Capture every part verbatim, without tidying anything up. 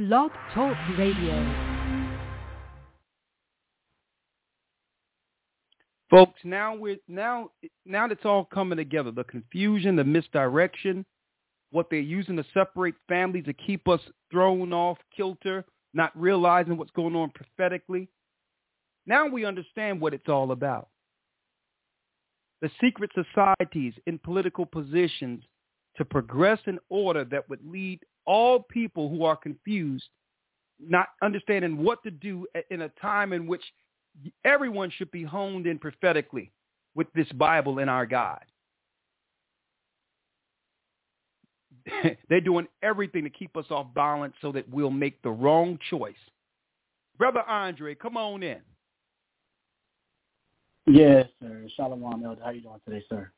Blog Talk Radio. Folks, now we're now now that's all coming together. The confusion, the misdirection, what they're using to separate families to keep us thrown off kilter, not realizing what's going on prophetically. Now we understand what it's all about. The secret societies in political positions to progress in order that would lead all people who are confused, not understanding what to do in a time in which everyone should be honed in prophetically with this Bible and our God. They're doing everything to keep us off balance so that we'll make the wrong choice. Brother Andre, come on in. Yes, sir. Shalom, Elder. How you doing today, sir?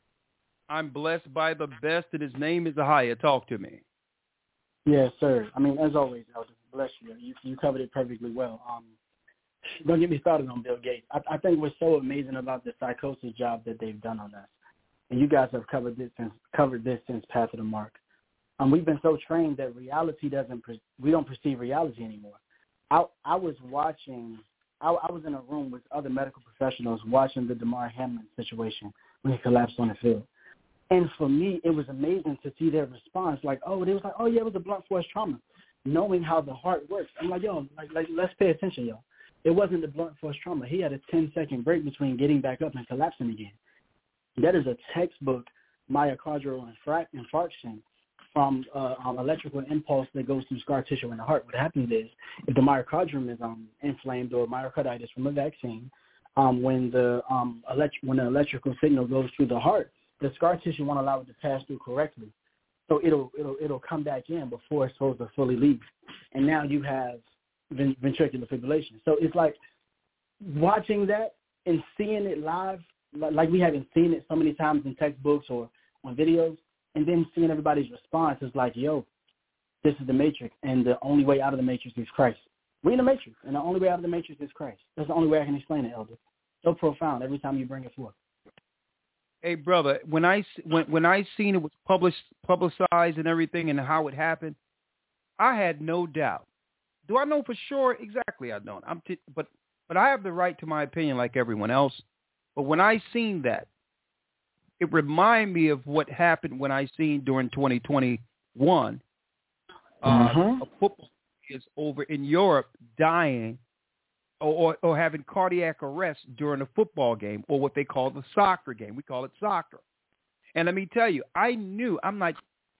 I'm blessed by the best, and his name is Ahia. Talk to me. Yes, sir. I mean, as always, Elder, bless you. You, you covered it perfectly well. Um, don't get me started on Bill Gates. I, I think what's so amazing about the psychosis job that they've done on us, and you guys have covered this since covered this since Path of the Mark. Um, we've been so trained that reality doesn't pre- we don't perceive reality anymore. I I was watching. I, I was in a room with other medical professionals watching the Damar Hamlin situation when he collapsed on the field. And for me, it was amazing to see their response. Like, oh, they was like, oh, yeah, it was a blunt force trauma. Knowing how the heart works. I'm like, yo, like, like let's pay attention, yo. It wasn't the blunt force trauma. He had a ten-second break between getting back up and collapsing again. That is a textbook myocardial infarction from uh, um, electrical impulse that goes through scar tissue in the heart. What happens is if the myocardium is um, inflamed or myocarditis from a vaccine, um, when the um, elect- when the electrical signal goes through the heart, the scar tissue won't allow it to pass through correctly. So it'll it'll it'll come back in before it's supposed to fully leave. And now you have ventricular fibrillation. So it's like watching that and seeing it live, like we haven't seen it so many times in textbooks or on videos, and then seeing everybody's response is like, yo, this is the Matrix, and the only way out of the Matrix is Christ. We're in the Matrix, and the only way out of the Matrix is Christ. That's the only way I can explain it, Elder. So profound every time you bring it forth. Hey, brother, when I, when, when I seen it was published, publicized and everything and how it happened, I had no doubt. Do I know for sure? Exactly, I don't. I'm t- but but I have the right to my opinion like everyone else. But when I seen that, it reminded me of what happened when I seen during twenty twenty-one. Uh, mm-hmm. A football is over in Europe dying or, or, or having cardiac arrest during a football game or what they call the soccer game. We call it soccer. And let me tell you, I knew, I'm like,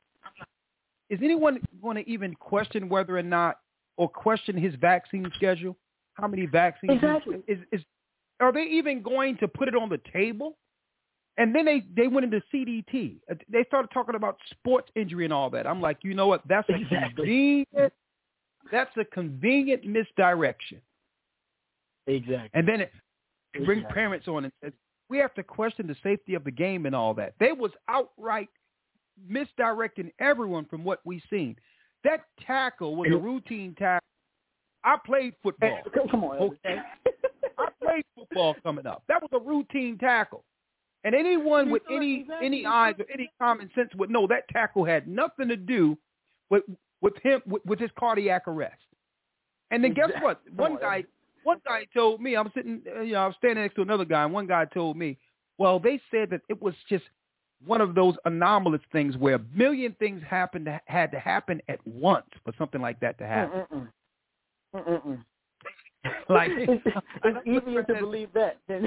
is anyone going to even question whether or not or question his vaccine schedule? How many vaccines? Exactly. Is, is, are they even going to put it on the table? And then they, they went into C D T. They started talking about sports injury and all that. I'm like, you know what? That's a exactly. convenient, that's a convenient misdirection. Exactly. And then it brings exactly. parents on and says, we have to question the safety of the game and all that. They was outright misdirecting everyone from what we seen. That tackle was a routine tackle. I played football. Hey, come on, okay? I played football coming up. That was a routine tackle. And anyone with any any eyes or any common sense would know that tackle had nothing to do with with him with, with his cardiac arrest. And then guess what? One guy one guy told me, I'm sitting, you know, I was standing next to another guy, and one guy told me, well, they said that it was just one of those anomalous things where a million things happened to, had to happen at once for something like that to happen. Mm-mm. Mm-mm. Like it's, it's easier to believe that than.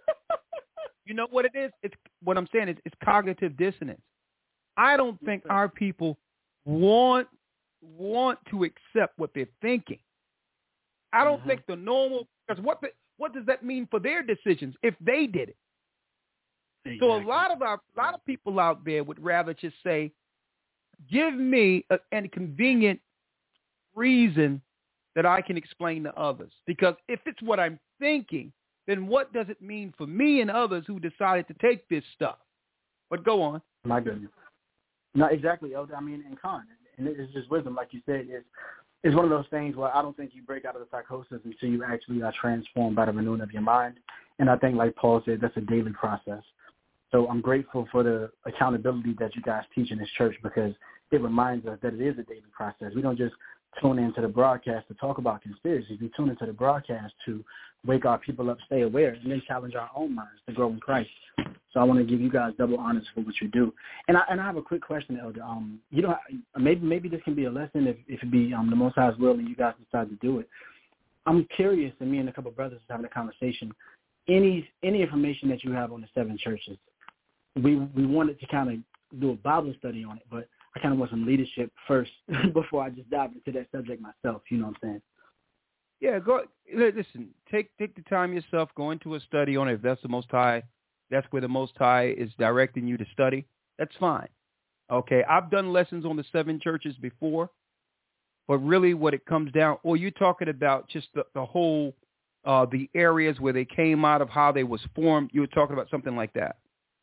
You know what it is? It's what I'm saying is it's cognitive dissonance. I don't think our people want want to accept what they're thinking. I don't mm-hmm. think the normal, because what the, what does that mean for their decisions if they did it? Exactly. So a lot of our a lot of people out there would rather just say, give me a, a convenient reason that I can explain to others. Because if it's what I'm thinking, then what does it mean for me and others who decided to take this stuff? But go on. My goodness. No, exactly, Elder. I mean, and Con, and it's just wisdom, like you said. It's, it's one of those things where I don't think you break out of the psychosis until you actually are transformed by the renewing of your mind. And I think, like Paul said, that's a daily process. So I'm grateful for the accountability that you guys teach in this church, because it reminds us that it is a daily process. We don't just tune into the broadcast to talk about conspiracies. We tune into the broadcast to wake our people up, stay aware, and then challenge our own minds to grow in Christ. So I want to give you guys double honors for what you do. And I and I have a quick question, Elder. Um, you know, maybe maybe this can be a lesson if, if it be um, the Most High's will and you guys decide to do it. I'm curious, and me and a couple of brothers are having a conversation. Any any information that you have on the seven churches, we we wanted to kind of do a Bible study on it, but I kind of want some leadership first before I just dive into that subject myself. You know what I'm saying? Yeah, go. Listen, take take the time yourself. Go into a study on it. If that's the Most High, that's where the Most High is directing you to study. That's fine. Okay, I've done lessons on the seven churches before, but really, what it comes down, or you're talking about just the, the whole, uh, the areas where they came out of, how they was formed. You were talking about something like that.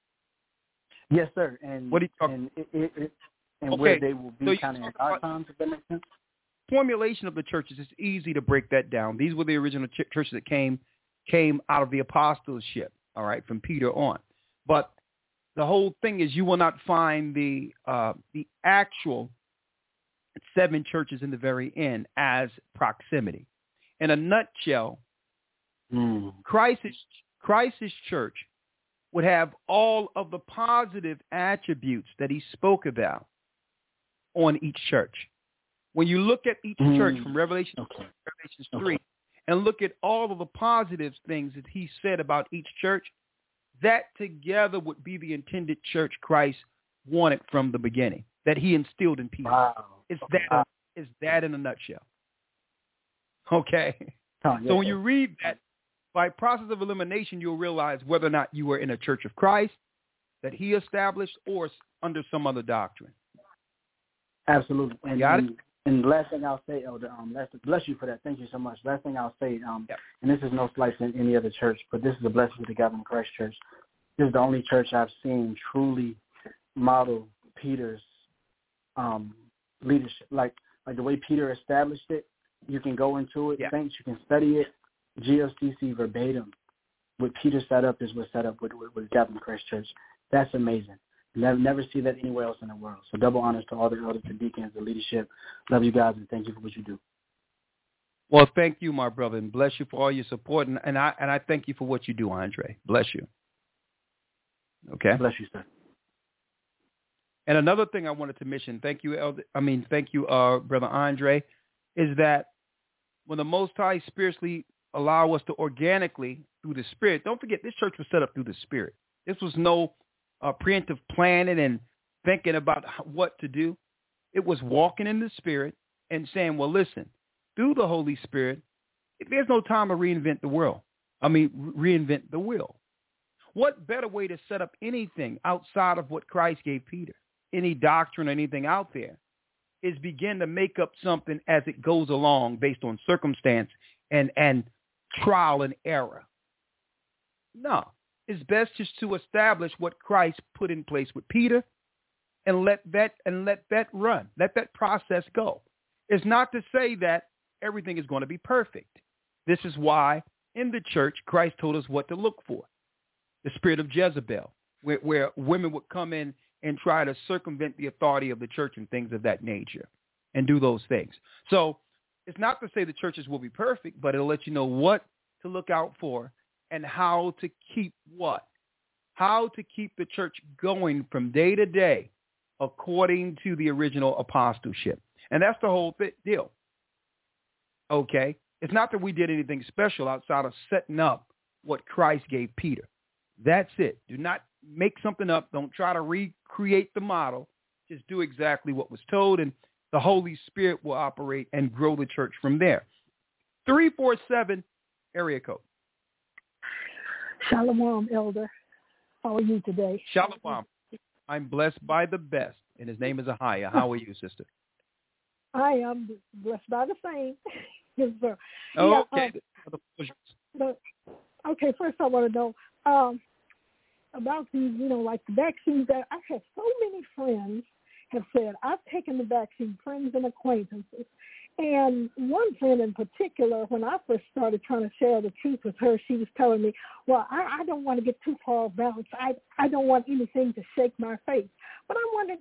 Yes, sir. And what are you talking? And, it, it, it, and okay. where they will be so kind of in our times, if that makes sense. Formulation of the churches, it's easy to break that down. These were the original ch- churches that came came out of the apostleship, all right, from Peter on. But the whole thing is, you will not find the uh, the actual seven churches in the very end as proximity. In a nutshell, mm. Christ's Christ's church would have all of the positive attributes that he spoke about on each church. When you look at each mm. church from Revelation, okay. Revelations okay. three, and look at all of the positive things that he said about each church, that together would be the intended church Christ wanted from the beginning, that he instilled in Peter. Wow. It's okay. that. It's that in a nutshell. Okay. Oh, yes, so when sir. you read that, by process of elimination, you'll realize whether or not you were in a church of Christ that he established or under some other doctrine. Absolutely. And, Got it? and, and last thing I'll say, Elder, um, last, bless you for that. Thank you so much. Last thing I'll say, um, yep. and this is no slight in any other church, but this is a blessing to the Gathering Christ Church. This is the only church I've seen truly model Peter's um, leadership. Like like the way Peter established it, you can go into it, yep. saints, you can study it, G L C C verbatim. What Peter set up is what's set up with, with, with Gathering Christ Church. That's amazing. Never, never see that anywhere else in the world. So double honors to all the elders, the deacons, the leadership. Love you guys, and thank you for what you do. Well, thank you, my brother, and bless you for all your support. And, and I and I thank you for what you do, Andre. Bless you. Okay. Bless you, sir. And another thing I wanted to mention, thank you, Elder. I mean, thank you, uh, brother Andre, is that when the Most High spiritually allow us to organically through the Spirit. Don't forget, this church was set up through the Spirit. This was no uh, preemptive planning and thinking about what to do. It was walking in the Spirit and saying, well, listen, through the Holy Spirit, there's no time to reinvent the world. I mean, re- reinvent the will. What better way to set up anything outside of what Christ gave Peter, any doctrine or anything out there, is begin to make up something as it goes along based on circumstance and, and trial and error. No, it's best just to establish what Christ put in place with Peter and let that and let that run. Let that process go. It's not to say that everything is going to be perfect. This is why in the church, Christ told us what to look for. The spirit of Jezebel, where, where women would come in and try to circumvent the authority of the church and things of that nature and do those things. So it's not to say the churches will be perfect, but it'll let you know what to look out for and how to keep what? How to keep the church going from day to day according to the original apostleship. And that's the whole th- deal. Okay? It's not that we did anything special outside of setting up what Christ gave Peter. That's it. Do not make something up. Don't try to recreate the model. Just do exactly what was told, and the Holy Spirit will operate and grow the church from there. three four seven area code. Shalom, Elder. How are you today? Shalom. I'm blessed by the best, and his name is Ahia. How are you, sister? I am blessed by the same. Yes, sir. Oh, Yeah, okay. Uh, but, okay, first I want to know um, about these, you know, like the vaccines that I've had so many friends have said, I've taken the vaccine, friends and acquaintances. And one friend in particular, when I first started trying to share the truth with her, she was telling me, well, I, I don't want to get too far bounced. I, I don't want anything to shake my faith. But I'm wondering,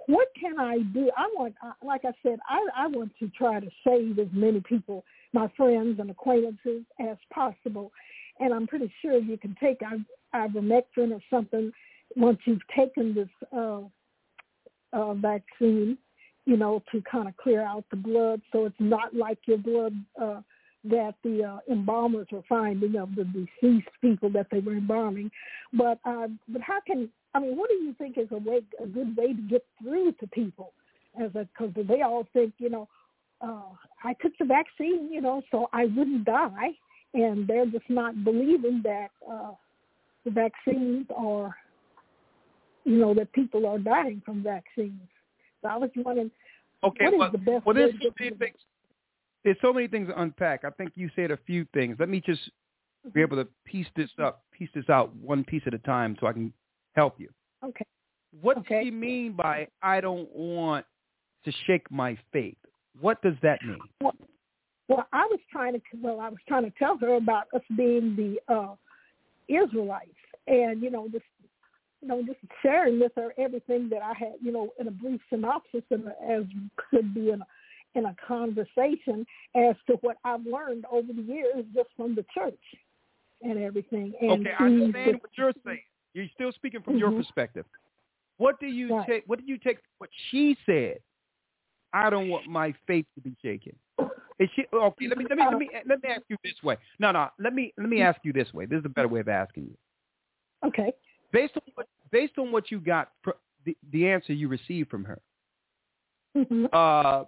what can I do? I want, like I said, I, I want to try to save as many people, my friends and acquaintances, as possible. And I'm pretty sure you can take ivermectin or something once you've taken this uh, uh, vaccine, you know, to kind of clear out the blood, so it's not like your blood uh, that the uh, embalmers were finding of the deceased people that they were embalming. But uh, but how can, I mean, what do you think is a way, a good way to get through to people? As a, because they all think, you know, uh, I took the vaccine, you know, so I wouldn't die, and they're just not believing that uh, the vaccines are, you know, that people are dying from vaccines. So I was wondering, okay, what is well, the best well, way there's to so get many through? things. There's so many things to unpack. I think you said a few things. Let me just be able to piece this up, piece this out one piece at a time, so I can help you. Okay. What okay. do you mean by I don't want to shake my faith? What does that mean? Well, well, I was trying to well, I was trying to tell her about us being the uh, Israelites, and you know, just you know, just sharing with her everything that I had, you know, in a brief synopsis, and as could be in a, in a conversation as to what I've learned over the years just from the church and everything. And okay, I understand what you're saying. You're still speaking from mm-hmm. your perspective. What do you right. take? What do you take? What she said? I don't want my faith to be shaken. Is she okay? Let me let me let me let me ask you this way. No, no. Let me let me ask you this way. This is a better way of asking you. Okay. Based on what based on what you got, the the answer you received from her. Mm-hmm. Uh,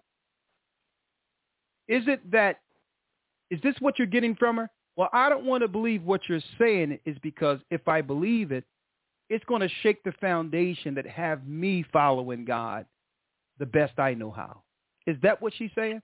is it that? Is this what you're getting from her? Well, I don't want to believe what you're saying is because if I believe it, it's going to shake the foundation that have me following God the best I know how. Is that what she's saying?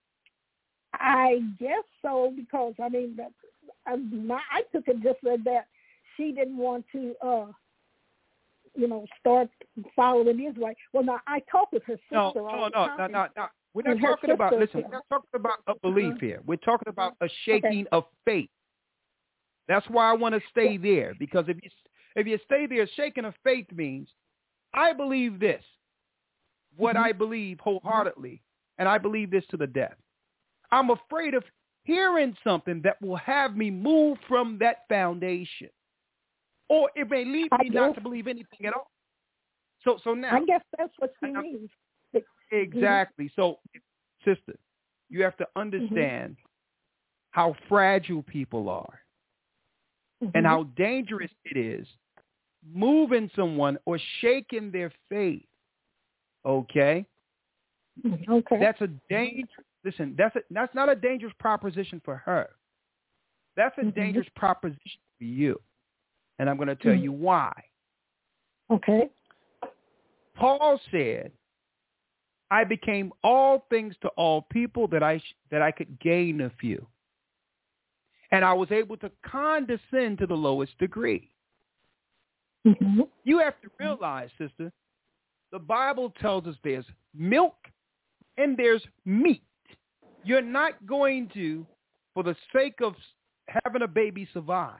I guess so, because, I mean, that, I, my, I took it just as that she didn't want to, uh, you know, start following Israel. Well, now, I talk with her sister No, all no, the no, time. no, no, no. We're not And her talking about, sister- listen, we're not talking about a belief Uh-huh. here. We're talking about a shaking Okay. of faith. That's why I want to stay there, because if you if you stay there, shaking of faith means I believe this, what Mhm. I believe wholeheartedly, and I believe this to the death. I'm afraid of hearing something that will have me move from that foundation, or it may lead I me not guess- to believe anything at all. So, so now, I guess that's what she I- I- means. exactly. So, sister, you have to understand how fragile people are Mhm. and how dangerous it is moving someone or shaking their faith. Okay? Mhm. Okay. That's a danger. Listen, that's a, that's not a dangerous proposition for her. That's a Mhm. dangerous proposition for you. And I'm going to tell Mhm. you why. Okay. Paul said, I became all things to all people that I sh- that I could gain a few. And I was able to condescend to the lowest degree. Mm-hmm. You have to realize, sister, the Bible tells us there's milk and there's meat. You're not going to, for the sake of having a baby, survive.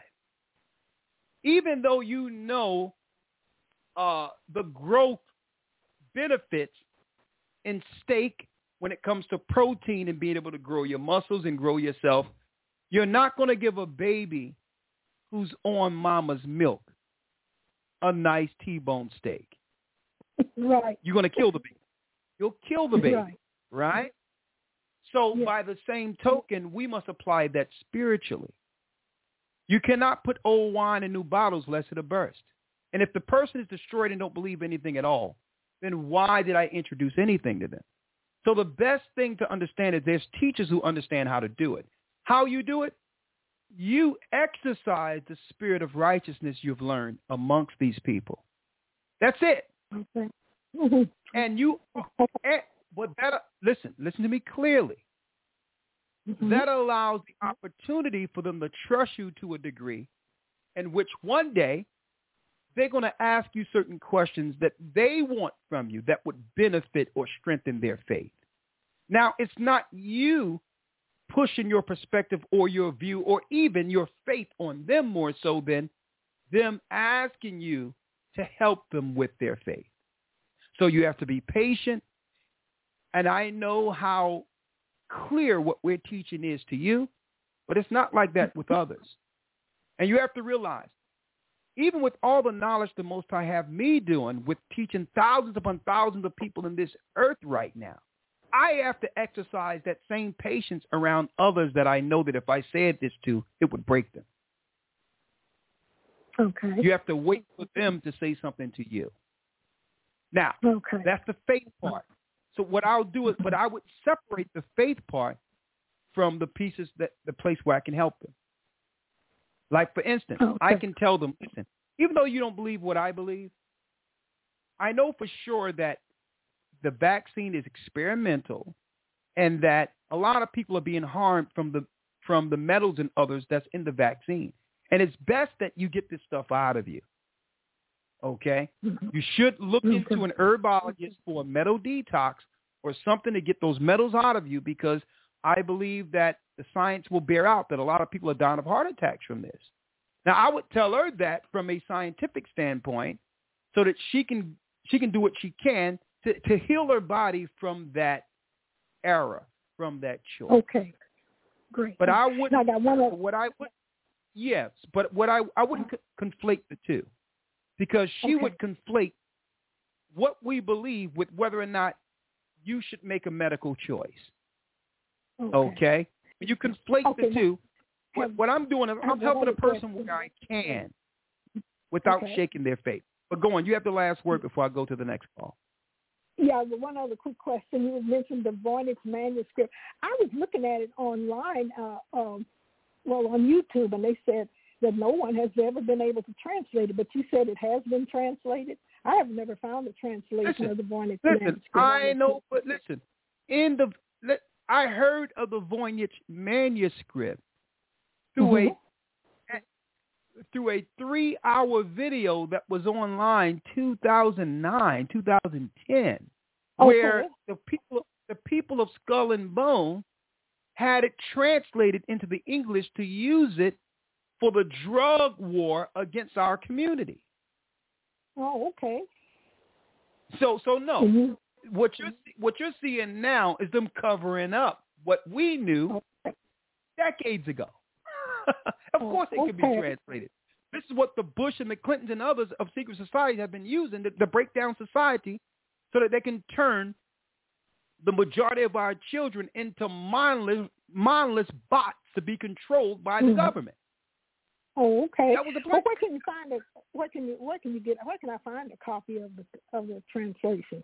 Even though you know uh, the growth benefits in steak when it comes to protein and being able to grow your muscles and grow yourself, you're not going to give a baby who's on mama's milk a nice T-bone steak. Right. You're going to kill the baby. You'll kill the baby, Right. right? So Yeah. by the same token, we must apply that spiritually. You cannot put old wine in new bottles lest it'll burst. And if the person is destroyed and don't believe anything at all, then why did I introduce anything to them? So the best thing to understand is there's teachers who understand how to do it. How you do it? You exercise the spirit of righteousness you've learned amongst these people. That's it. Okay. Mm-hmm. And you, and, but that, listen, listen to me clearly. Mm-hmm. That allows the opportunity for them to trust you to a degree in which one day they're going to ask you certain questions that they want from you that would benefit or strengthen their faith. Now, it's not you pushing your perspective or your view or even your faith on them more so than them asking you to help them with their faith. So you have to be patient. And I know how clear what we're teaching is to you, but it's not like that with others. And you have to realize, even with all the knowledge the Most High have me doing with teaching thousands upon thousands of people in this earth right now, I have to exercise that same patience around others that I know that if I said this to, it would break them. Okay. You have to wait for them to say something to you. Now, okay. That's the faith part. So what I'll do is, but I would separate the faith part from the pieces that the place where I can help them. Like, for instance, okay. I can tell them, listen, even though you don't believe what I believe, I know for sure that the vaccine is experimental and that a lot of people are being harmed from the from the metals and others that's in the vaccine. And it's best that you get this stuff out of you. Okay? Mm-hmm. You should look mm-hmm. into an herbologist for a metal detox or something to get those metals out of you, because I believe that the science will bear out that a lot of people are dying of heart attacks from this. Now, I would tell her that from a scientific standpoint so that she can she can do what she can to, to heal her body from that error, from that choice. Okay, great. But I wouldn't, I wanna... what I would, yes, but what I, I wouldn't co- conflate the two, because she okay. would conflate what we believe with whether or not you should make a medical choice. Okay. okay? When you conflate okay, the two, what, have, what I'm doing is I'm helping a person where I can without okay. shaking their faith. But go on, you have the last word before I go to the next call. Yeah, but one other quick question. You mentioned the Voynich manuscript. I was looking at it online, uh, um, well, on YouTube, and they said that no one has ever been able to translate it, but you said it has been translated. I have never found a translation listen, of the Voynich listen, manuscript. I know, but listen, in the let, I heard of the Voynich manuscript through mm-hmm. a through a three-hour video that was online two thousand nine, two thousand ten, where okay. the people the people of Skull and Bone had it translated into the English to use it for the drug war against our community. Oh, okay. So, so no, mm-hmm. what you're what you're seeing now is them covering up what we knew okay. decades ago. Of course, it okay. can be translated. This is what the Bush and the Clintons and others of secret society have been using to, to break down society, so that they can turn the majority of our children into mindless, mindless bots to be controlled by the mm-hmm. government. Oh, okay. That was the plan. Well, where can you find it? Where can you where can you get? Where can I find a copy of the of the translation?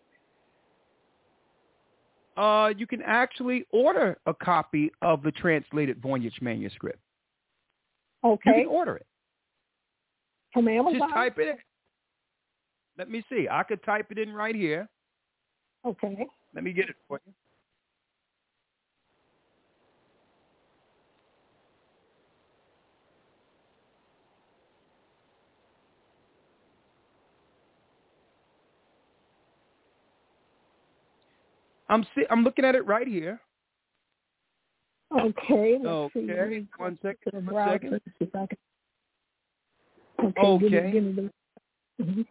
Uh, you can actually order a copy of the translated Voynich manuscript. Okay. You can order it. From Amazon? Just type it in. Let me see. I could type it in right here. Okay. Let me get it for you. I'm see, I'm looking at it right here. Okay. Let's okay. See. One second. One browser, second. see if I can... Okay. Okay. Give me, give me the... mm-hmm.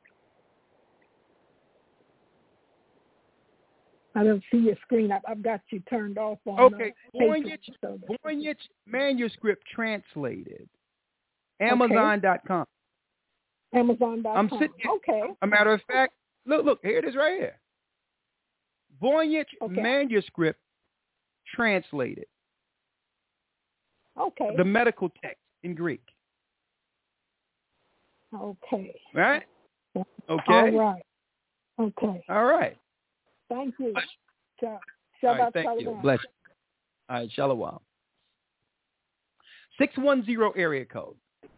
I don't see your screen. I've, I've got you turned off on. Okay. Uh, Voynich, so Voynich manuscript translated. Amazon dot com. Okay. Amazon dot com. I'm sitting. Okay. A matter of fact, look, look, here it is right here. Voynich okay. manuscript translated. Okay. The medical text in Greek. Okay. Right? Okay. All right. Okay. All right. Thank you. All right, thank shalom. you. Bless you. All right, shalom. six one zero area code.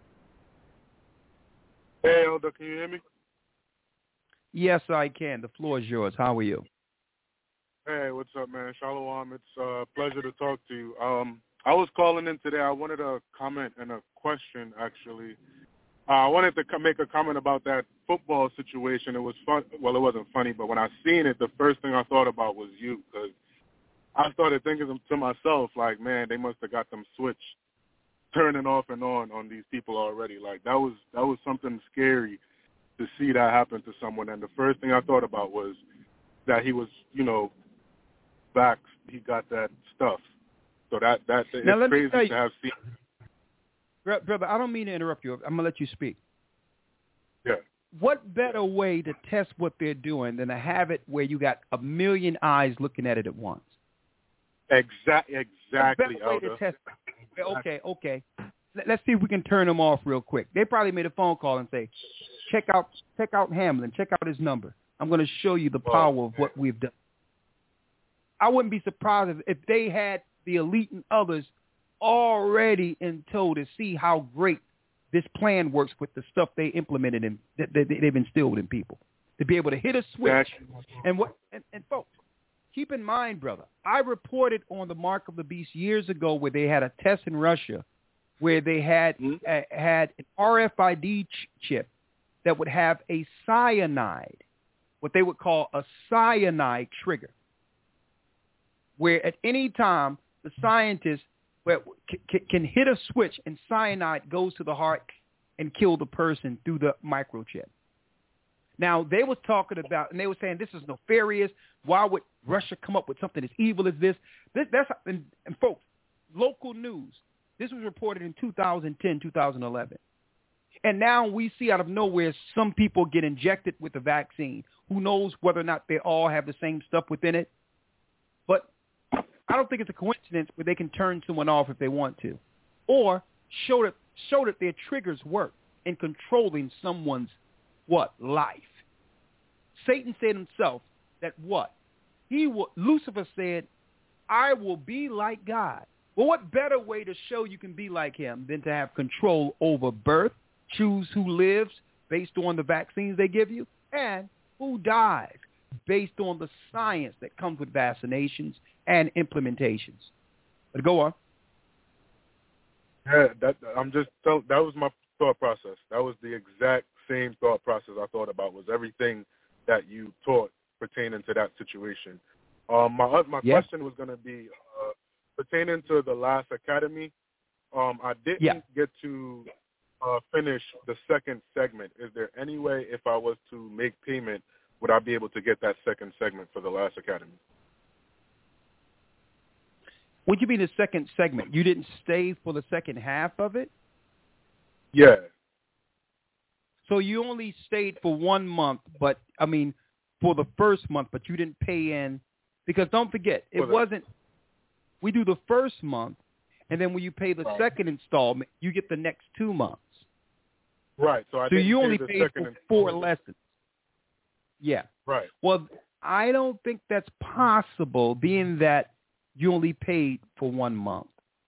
Hey, Elder, can you hear me? Yes, I can. The floor is yours. How are you? Hey, what's up, man? Shalom. It's a pleasure to talk to you. Um, I was calling in today. I wanted a comment and a question, actually. Uh, I wanted to make a comment about that football situation. It was fun. Well, it wasn't funny, but when I seen it, the first thing I thought about was you, because I started thinking to myself, like, man, they must have got them switch turning off and on on these people already. Like, that was that was something scary to see that happen to someone. And the first thing I thought about was that he was, you know, vaxxed. He got that stuff. So that that's now, it's crazy to have seen. Brother, I don't mean to interrupt you. I'm going to let you speak. Yeah. What better way to test what they're doing than to have it where you got a million eyes looking at it at once? Exact, exactly, What better way Elder. to test it? Okay, okay. Let's see if we can turn them off real quick. They probably made a phone call and say, check out check out Hamlin. Check out his number. I'm going to show you the power oh, of what we've done. I wouldn't be surprised if, if they had the elite and others already in tow to see how great this plan works with the stuff they implemented and that, that they've instilled in people. To be able to hit a switch. And what and, and folks, keep in mind, brother, I reported on the Mark of the Beast years ago where they had a test in Russia where they had mm-hmm. uh, had an R F I D ch- chip that would have a cyanide, what they would call a cyanide trigger, where at any time the scientist c- can hit a switch and cyanide goes to the heart and kill the person through the microchip. Now, they was talking about, and they were saying this is nefarious. Why would Russia come up with something as evil as this? this that's and, and folks, local news. This was reported in two thousand ten, two thousand eleven. And now we see out of nowhere some people get injected with the vaccine. Who knows whether or not they all have the same stuff within it. But I don't think it's a coincidence where they can turn someone off if they want to. Or show that, show that their triggers work in controlling someone's, what, life. Satan said himself that what? He will, Lucifer said, I will be like God. Well, what better way to show you can be like him than to have control over birth, choose who lives based on the vaccines they give you, and who dies based on the science that comes with vaccinations and implementations. But go on. Yeah, that I'm just that was my thought process. That was the exact same thought process I thought about. Was everything that you taught pertaining to that situation. Um, my my yeah. question was going to be uh, pertaining to the last academy. Um, I didn't yeah. get to uh, finish the second segment. Is there any way, if I was to make payment, would I be able to get that second segment for the last academy? What do you mean the second segment? You didn't stay for the second half of it? Yeah. So you only stayed for one month, but, I mean, for the first month, but you didn't pay in. Because don't forget, it wasn't, we do the first month, and then when you pay the right. second installment, you get the next two months. Right. So I so didn't you pay only the paid second for four lessons. Yeah. Right. Well, I don't think that's possible, being that you only paid for one month.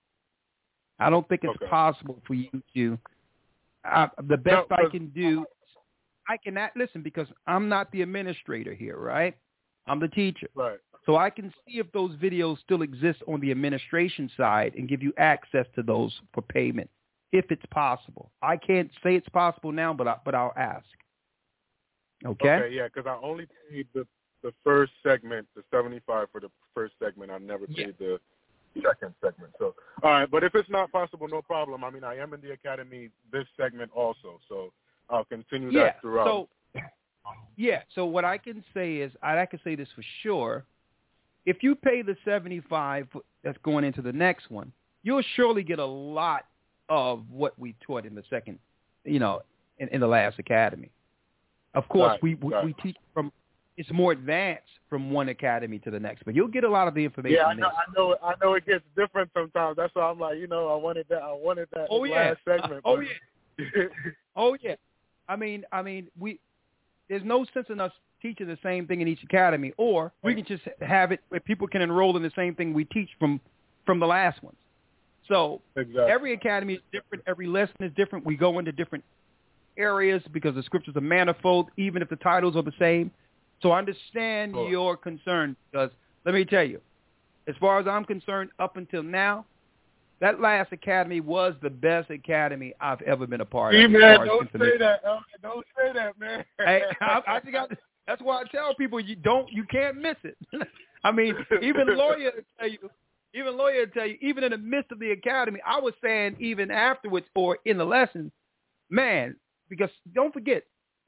I don't think it's okay. possible for you to. Uh, the best no, I can do, I cannot listen because I'm not the administrator here, right? I'm the teacher. Right. So I can see if those videos still exist on the administration side and give you access to those for payment, if it's possible. I can't say it's possible now, but I, but I'll ask. Okay. Okay. Yeah, because I only paid the the first segment, the seventy-five for the first segment. I never paid yeah. the second segment. So, all right. But if it's not possible, no problem. I mean, I am in the academy this segment also, so I'll continue yeah. that throughout. So, yeah. So what I can say is, I can say this for sure. If you pay the seventy-five that's going into the next one, you'll surely get a lot of what we taught in the second, you know, in, in the last academy. Of course, right, we, we right. we teach from, it's more advanced from one academy to the next, but you'll get a lot of the information. Yeah, I know, there. I know, I know it gets different sometimes. That's why I'm like, you know, I wanted that, I wanted that oh, yeah. last segment. Uh, oh yeah, oh yeah. I mean, I mean, we there's no sense in us teaching the same thing in each academy, or we can just have it where people can enroll in the same thing we teach from from the last ones. So exactly. every academy is different. Every lesson is different. We go into different areas because the scriptures are manifold, even if the titles are the same. So I understand sure. your concern, because let me tell you, as far as I'm concerned, up until now, that last academy was the best academy I've ever been a part hey, of. Man, don't say that. Don't say that, man. Hey, I, I think I, that's why I tell people you don't, you can't miss it. I mean, even lawyer tell you, even lawyer tell you, even in the midst of the academy, I was saying even afterwards or in the lesson, man, because don't forget,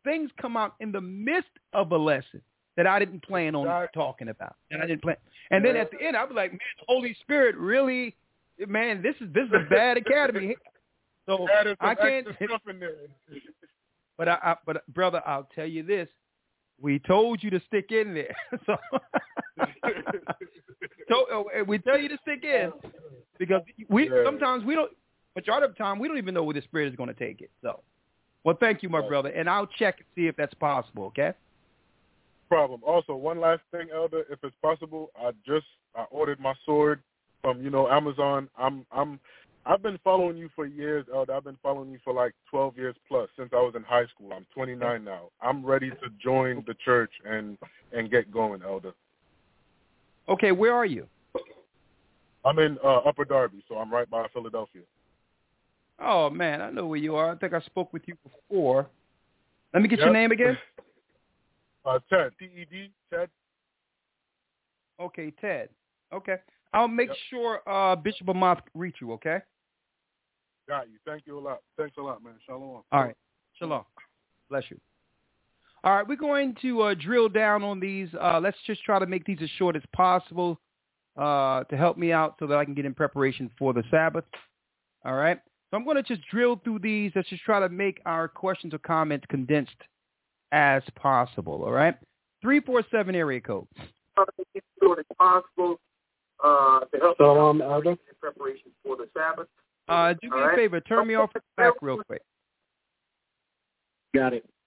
things come out in the midst of a lesson that I didn't plan on Exactly. talking about. And I didn't plan. And then at the end, I'll be like, man, the Holy Spirit really, man, this is this is a bad academy. So Added some I can't. extra stuff in there. But I, I, but brother, I'll tell you this: we told you to stick in there. So so, we tell you to stick in because we Yeah. sometimes we don't. Majority of the time, we don't even know where the Spirit is going to take it. So, well, thank you, my Right. brother, and I'll check and see if that's possible. Okay. Problem. Also, one last thing, Elder, if it's possible, I just I ordered my sword from you know Amazon. I'm I'm I've been following you for years, Elder. I've been following you for like twelve years plus since I was in high school. I'm twenty-nine now. I'm ready to join the church and and get going, Elder. Okay, where are you? I'm in uh, Upper Darby, so I'm right by Philadelphia. Oh man, I know where you are. I think I spoke with you before. Let me get Yep. your name again. Uh, Ted, T E D, Ted. Okay, Ted. Okay, I'll make Yep. sure uh, Bishop Amoth reach you. Okay. Got you. Thank you a lot. Thanks a lot, man. Shalom. All right. Shalom. Bless you. All right, we're going to uh, drill down on these. Uh, let's just try to make these as short as possible uh, to help me out so that I can get in preparation for the Sabbath. All right. So I'm going to just drill through these. Let's just try to make our questions or comments condensed as possible. All right. three four seven area code. Try to make it as short as possible uh, to help So, me um, out Elder? in preparation for the Sabbath. Uh, do me All a right. favor. Turn me off the back real quick. Got it.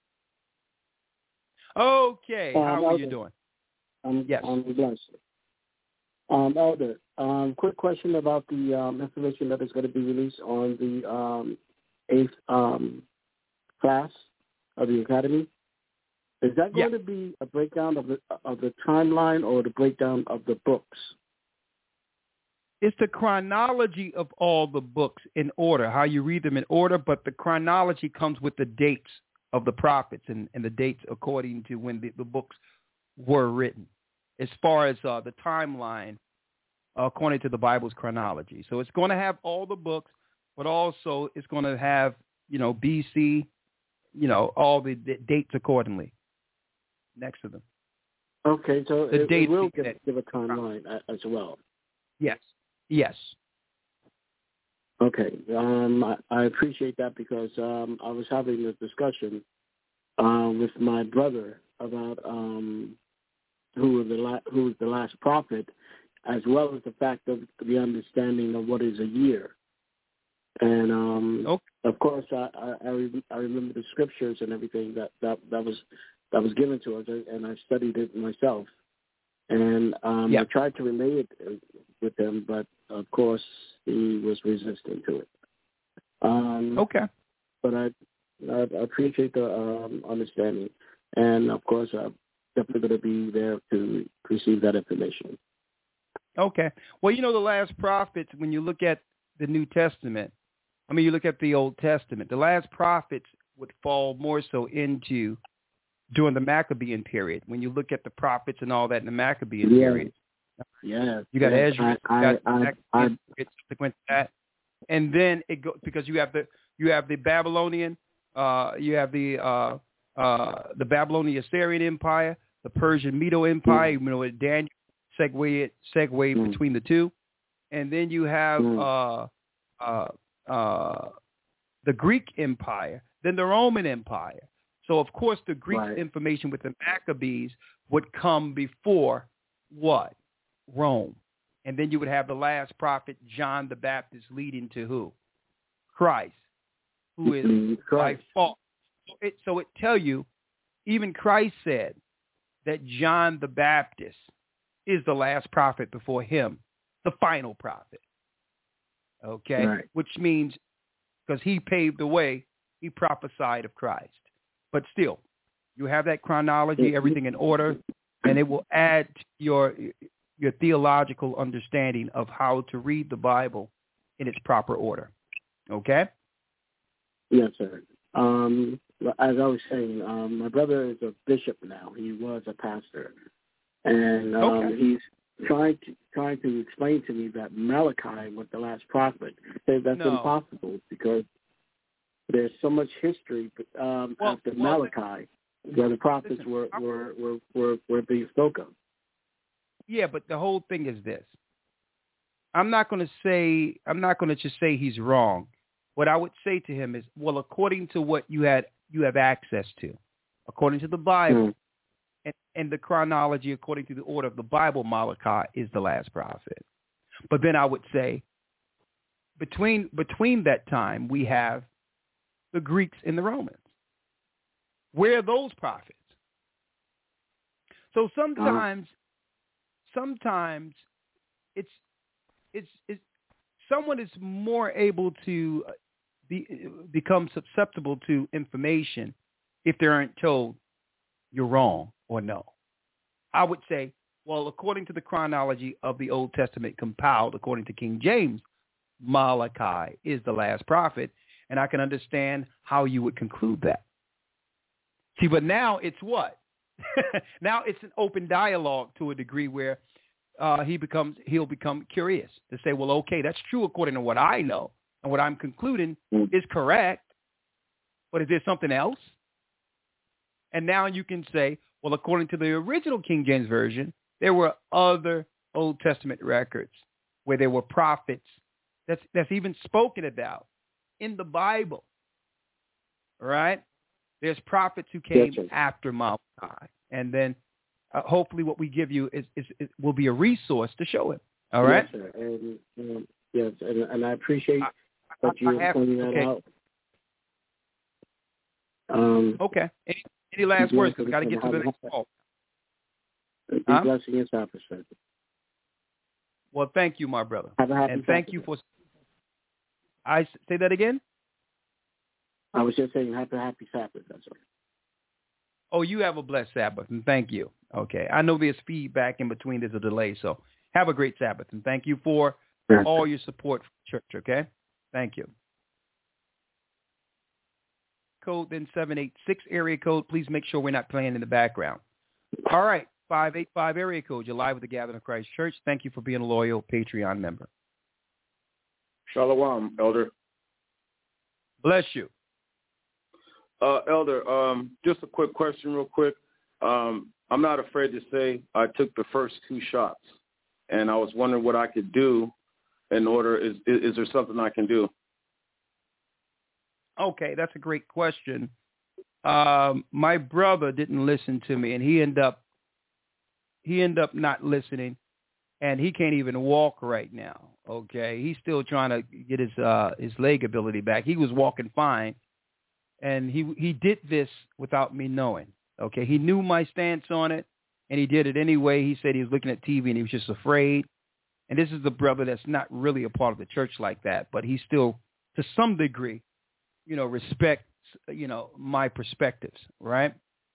Okay. Um, How are you Elder. doing? Um, Yes. I'm blessed. Um, Elder, um, quick question about the um, information that is going to be released on the um, eighth um, class of the academy. Is that going Yeah. to be a breakdown of the of the timeline or the breakdown of the books? It's the chronology of all the books in order, how you read them in order, but the chronology comes with the dates of the prophets and, and the dates according to when the, the books were written, as far as uh, the timeline uh, according to the Bible's chronology. So it's going to have all the books, but also it's going to have, you know, B C, you know, all the, the dates accordingly next to them. Okay, so The it, it dates will that- give, give a timeline a- as well. Yes. Yes. Okay, um, I, I appreciate that because um, I was having this discussion uh, with my brother about um, who was the la- who was the last prophet, as well as the fact of the understanding of what is a year. And um, Okay. of course, I I, I, re- I remember the scriptures and everything that, that, that was that was given to us, and I studied it myself. And um, Yeah. I tried to relate it with him, but of course he was resistant to it. Um, Okay. But I, I, I appreciate the um, understanding, and of course I'm definitely going to be there to receive that information. Okay. Well, you know, the last prophets, when you look at the New Testament, I mean, you look at the Old Testament, the last prophets would fall more so into during the Maccabean period. When you look at the prophets and all that in the Maccabean Yeah. period, Yeah, you got yes, Ezra, I, you got I, I, Maccabean I, period subsequent to that, and then it goes because you have the you have the Babylonian, uh, you have the uh, uh, the Babylonian Assyrian Empire, the Persian Medo Empire. Mm. You know, Daniel segue it segue Mm. between the two, and then you have Mm. uh, uh, uh, the Greek Empire, then the Roman Empire. So, of course, the Greek Right. information with the Maccabees would come before what? Rome. And then you would have the last prophet, John the Baptist, leading to who? Christ, who is Mhm. by Christ. far. So it, so it tell you, even Christ said that John the Baptist is the last prophet before him, the final prophet. Okay? Right. Which means, because he paved the way, he prophesied of Christ. But still, you have that chronology, everything in order, and it will add to your your theological understanding of how to read the Bible in its proper order. Okay? Yes, sir. Um, as I was saying, um, my brother is a bishop now. He was a pastor, and um, Okay. he's trying to trying to explain to me that Malachi was the last prophet. He says that's No. impossible because there's so much history um, well, after well, Malachi where the prophets listen, were, were, were, were, were being spoken. Yeah, but the whole thing is this. I'm not going to say, I'm not going to just say he's wrong. What I would say to him is, well, according to what you had, you have access to, according to the Bible mm. and, and the chronology, according to the order of the Bible, Malachi is the last prophet. But then I would say between, between that time, we have the Greeks and the Romans. Where are those prophets? So sometimes, uh-huh. sometimes it's, it's, it's, someone is more able to be, become susceptible to information if they aren't told you're wrong or no. I would say, well, according to the chronology of the Old Testament compiled according to King James, Malachi is the last prophet, and I can understand how you would conclude that. See, but now it's what? Now it's an open dialogue to a degree where uh, he becomes he'll become curious to say, well, okay, that's true according to what I know and what I'm concluding is correct, but is there something else? And now you can say, well, according to the original King James Version, there were other Old Testament records where there were prophets that's that's even spoken about in the Bible, right? There's prophets who came yes, after Malachi, and then uh, hopefully what we give you is, is, is will be a resource to show it. All right. Yes, sir. And, um, yes, and, and I appreciate I, that you pointing that okay. out. Um, okay. Any, any last words? Because we got to get to the next call. Be huh? blessing and sacrifice. Well, thank you, my brother, have a happy and thank Saturday. you for. I say that again. I was just saying happy, happy Sabbath. That's all. Oh, you have a blessed Sabbath, and thank you. Okay. I know there's feedback in between. There's a delay, so have a great Sabbath, and thank you for yes, all your support for church, okay? Thank you. Code then seven eight six area code. Please make sure we're not playing in the background. All right, five eight five area code. You're live with the Gathering of Christ Church. Thank you for being a loyal Patreon member. Shalom, Elder. Bless you. Uh, Elder, um, just a quick question real quick. Um, I'm not afraid to say I took the first two shots, and I was wondering what I could do in order. Is, is, is there something I can do? Okay, that's a great question. Um, my brother didn't listen to me, and he ended up he ended up not listening, and he can't even walk right now. Okay, he's still trying to get his uh, his leg ability back. He was walking fine. And he he did this without me knowing. Okay, he knew my stance on it, and he did it anyway. He said he was looking at T V and he was just afraid. And this is the brother that's not really a part of the church like that, but he still, to some degree, you know, respects, you know, my perspectives, right?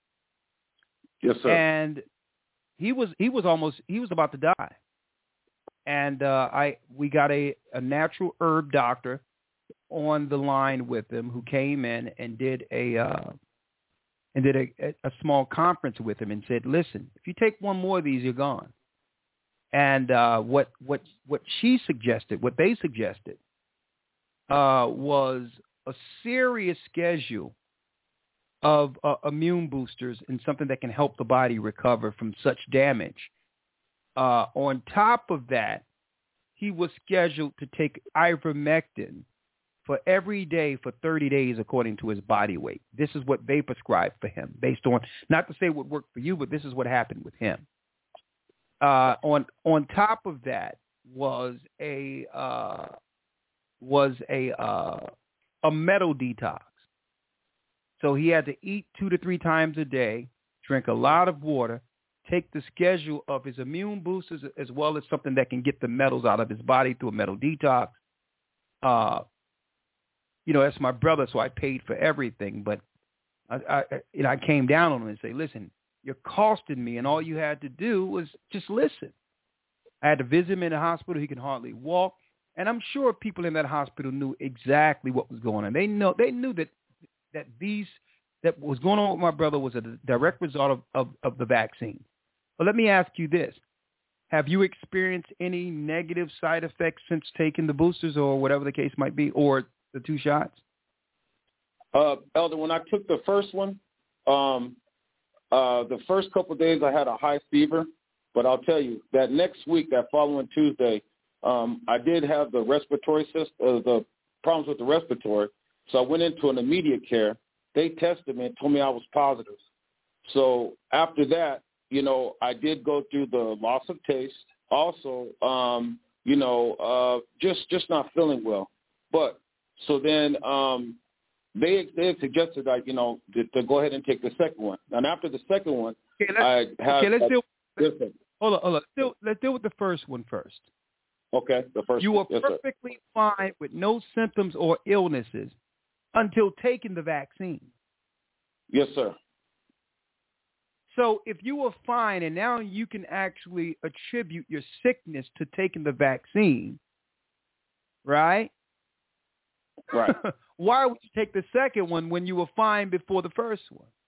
Yes, sir. And he was he was almost he was about to die, and uh, I we got a, a natural herb doctor on the line with him who came in and did a uh, and did a, a small conference with him and said, listen, if you take one more of these, you're gone. And uh, what what what she suggested, what they suggested, uh, was a serious schedule of uh, immune boosters and something that can help the body recover from such damage. Uh, on top of that, he was scheduled to take ivermectin for every day for thirty days according to his body weight. This is what they prescribed for him based on, not to say it would work for you, but this is what happened with him. Uh, on on top of that was a uh, was a uh, a metal detox. So he had to eat two to three times a day, drink a lot of water, take the schedule of his immune boosters as well as something that can get the metals out of his body through a metal detox. Uh, You know, that's my brother, so I paid for everything. But I, I, you know, I came down on him and say, listen, you're costing me, and all you had to do was just listen. I had to visit him in the hospital. He can hardly walk. And I'm sure people in that hospital knew exactly what was going on. They know they knew that that these that was going on with my brother was a direct result of, of, of the vaccine. But let me ask you this. Have you experienced any negative side effects since taking the boosters or whatever the case might be, or the two shots? Uh, Elder, when I took the first one, um, uh, the first couple of days I had a high fever, but I'll tell you that next week, that following Tuesday, um, I did have the respiratory system, uh, the problems with the respiratory. So I went into an immediate care. They tested me and told me I was positive. So after that, you know, I did go through the loss of taste. Also, um, you know, uh, just just not feeling well. But so then um, they they had suggested that, you know, to, to go ahead and take the second one. And after the second one, okay, let's, I had. Okay, let's a, deal. Listen. Hold on, hold on. Let's deal, let's deal with the first one first. Okay, the first you one. were Yes, perfectly sir. fine with no symptoms or illnesses until taking the vaccine. Yes, sir. So if you were fine and now you can actually attribute your sickness to taking the vaccine, right? Right. Why would you take the second one when you were fine before the first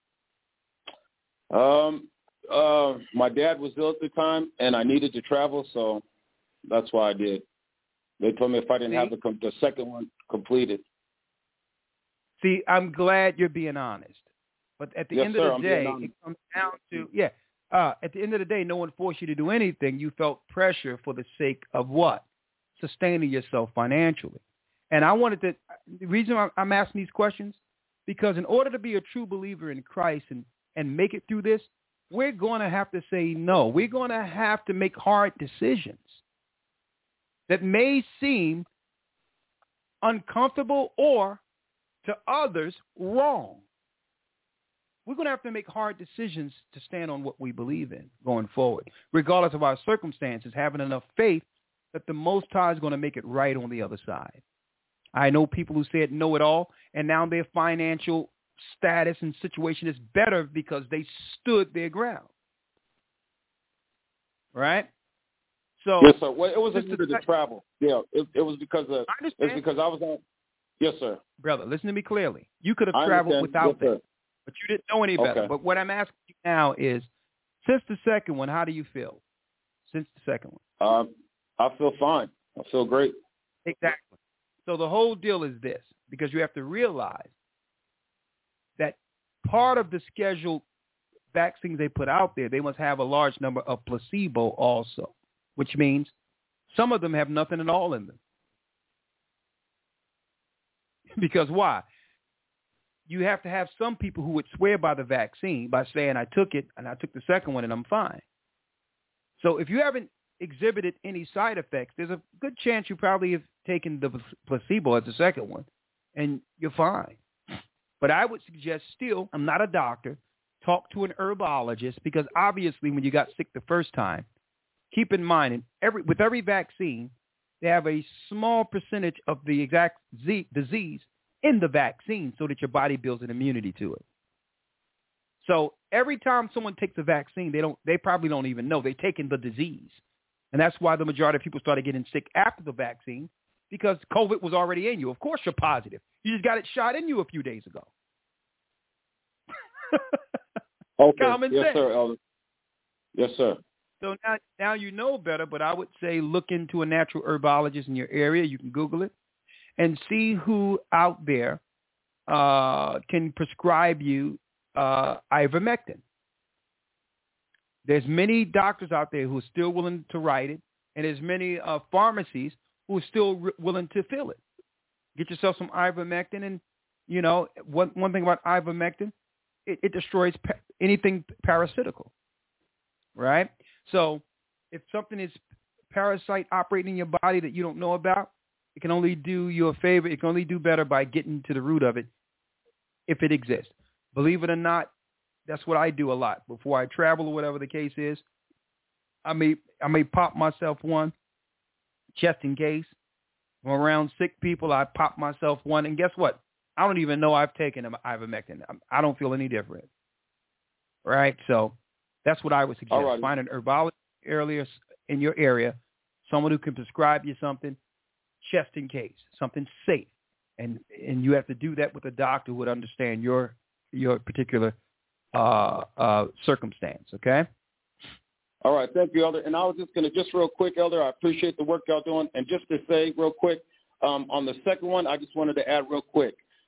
one? Um, uh, my dad was ill at the time, and I needed to travel, so that's why I did. They told me if I didn't See? have the, the second one completed. See, I'm glad you're being honest. But at the yes, end sir, of the I'm day, it comes down to, yeah, uh, at the end of the day, no one forced you to do anything. You felt pressure for the sake of what? Sustaining yourself financially. And I wanted to, the reason I'm asking these questions, because in order to be a true believer in Christ and, and make it through this, we're going to have to say no. We're going to have to make hard decisions that may seem uncomfortable or to others wrong. We're going to have to make hard decisions to stand on what we believe in going forward, regardless of our circumstances, having enough faith that the Most High is going to make it right on the other side. I know people who said know it all, and now their financial status and situation is better because they stood their ground. Right? So yes, sir. Well, it was due to the travel. Yeah, it, it was because of. I It's because I was on. Yes, sir. Brother, listen to me clearly. You could have I traveled understand. without yes, that, but you didn't know any better. Okay. But what I'm asking you now is, since the second one, how do you feel? Since the second one, um, I feel fine. I feel great. Exactly. So the whole deal is this, because you have to realize that part of the scheduled vaccines they put out there, they must have a large number of placebo also, which means some of them have nothing at all in them. Because why? You have to have some people who would swear by the vaccine by saying, I took it and I took the second one and I'm fine. So if you haven't exhibited any side effects, there's a good chance you probably have taken the placebo as the second one and you're fine. But I would suggest still, I'm not a doctor, talk to an herbologist, because obviously when you got sick the first time, keep in mind, in every, with every vaccine, they have a small percentage of the exact z- disease in the vaccine so that your body builds an immunity to it. So every time someone takes a vaccine, they don't, they probably don't even know they've taken the disease. And that's why the majority of people started getting sick after the vaccine, because COVID was already in you. Of course you're positive. You just got it shot in you a few days ago. Okay. Common yes, sense. sir, Elder. Yes, sir. So now, now you know better, but I would say look into a natural herbologist in your area. You can Google it and see who out there uh, can prescribe you uh, ivermectin. There's many doctors out there who are still willing to write it, and there's many uh, pharmacies who are still re- willing to fill it. Get yourself some ivermectin, and, you know, one, one thing about ivermectin, it, it destroys pa- anything parasitical, right? So if something is parasite operating in your body that you don't know about, it can only do you a favor. It can only do better by getting to the root of it if it exists. Believe it or not, that's what I do a lot. Before I travel or whatever the case is, I may I may pop myself one just in case. When I'm around sick people, I pop myself one. And guess what? I don't even know I've taken ivermectin. I don't feel any different. Right? So that's what I would suggest. Right. Find an herbologist earlier in your area, someone who can prescribe you something just in case, something safe. And and you have to do that with a doctor who would understand your your particular uh, uh, circumstance, okay? All right. Thank you, Elder. And I was just going to, just real quick, Elder, I appreciate the work y'all doing. And just to say real quick, um, on the second one, I just wanted to add real quick.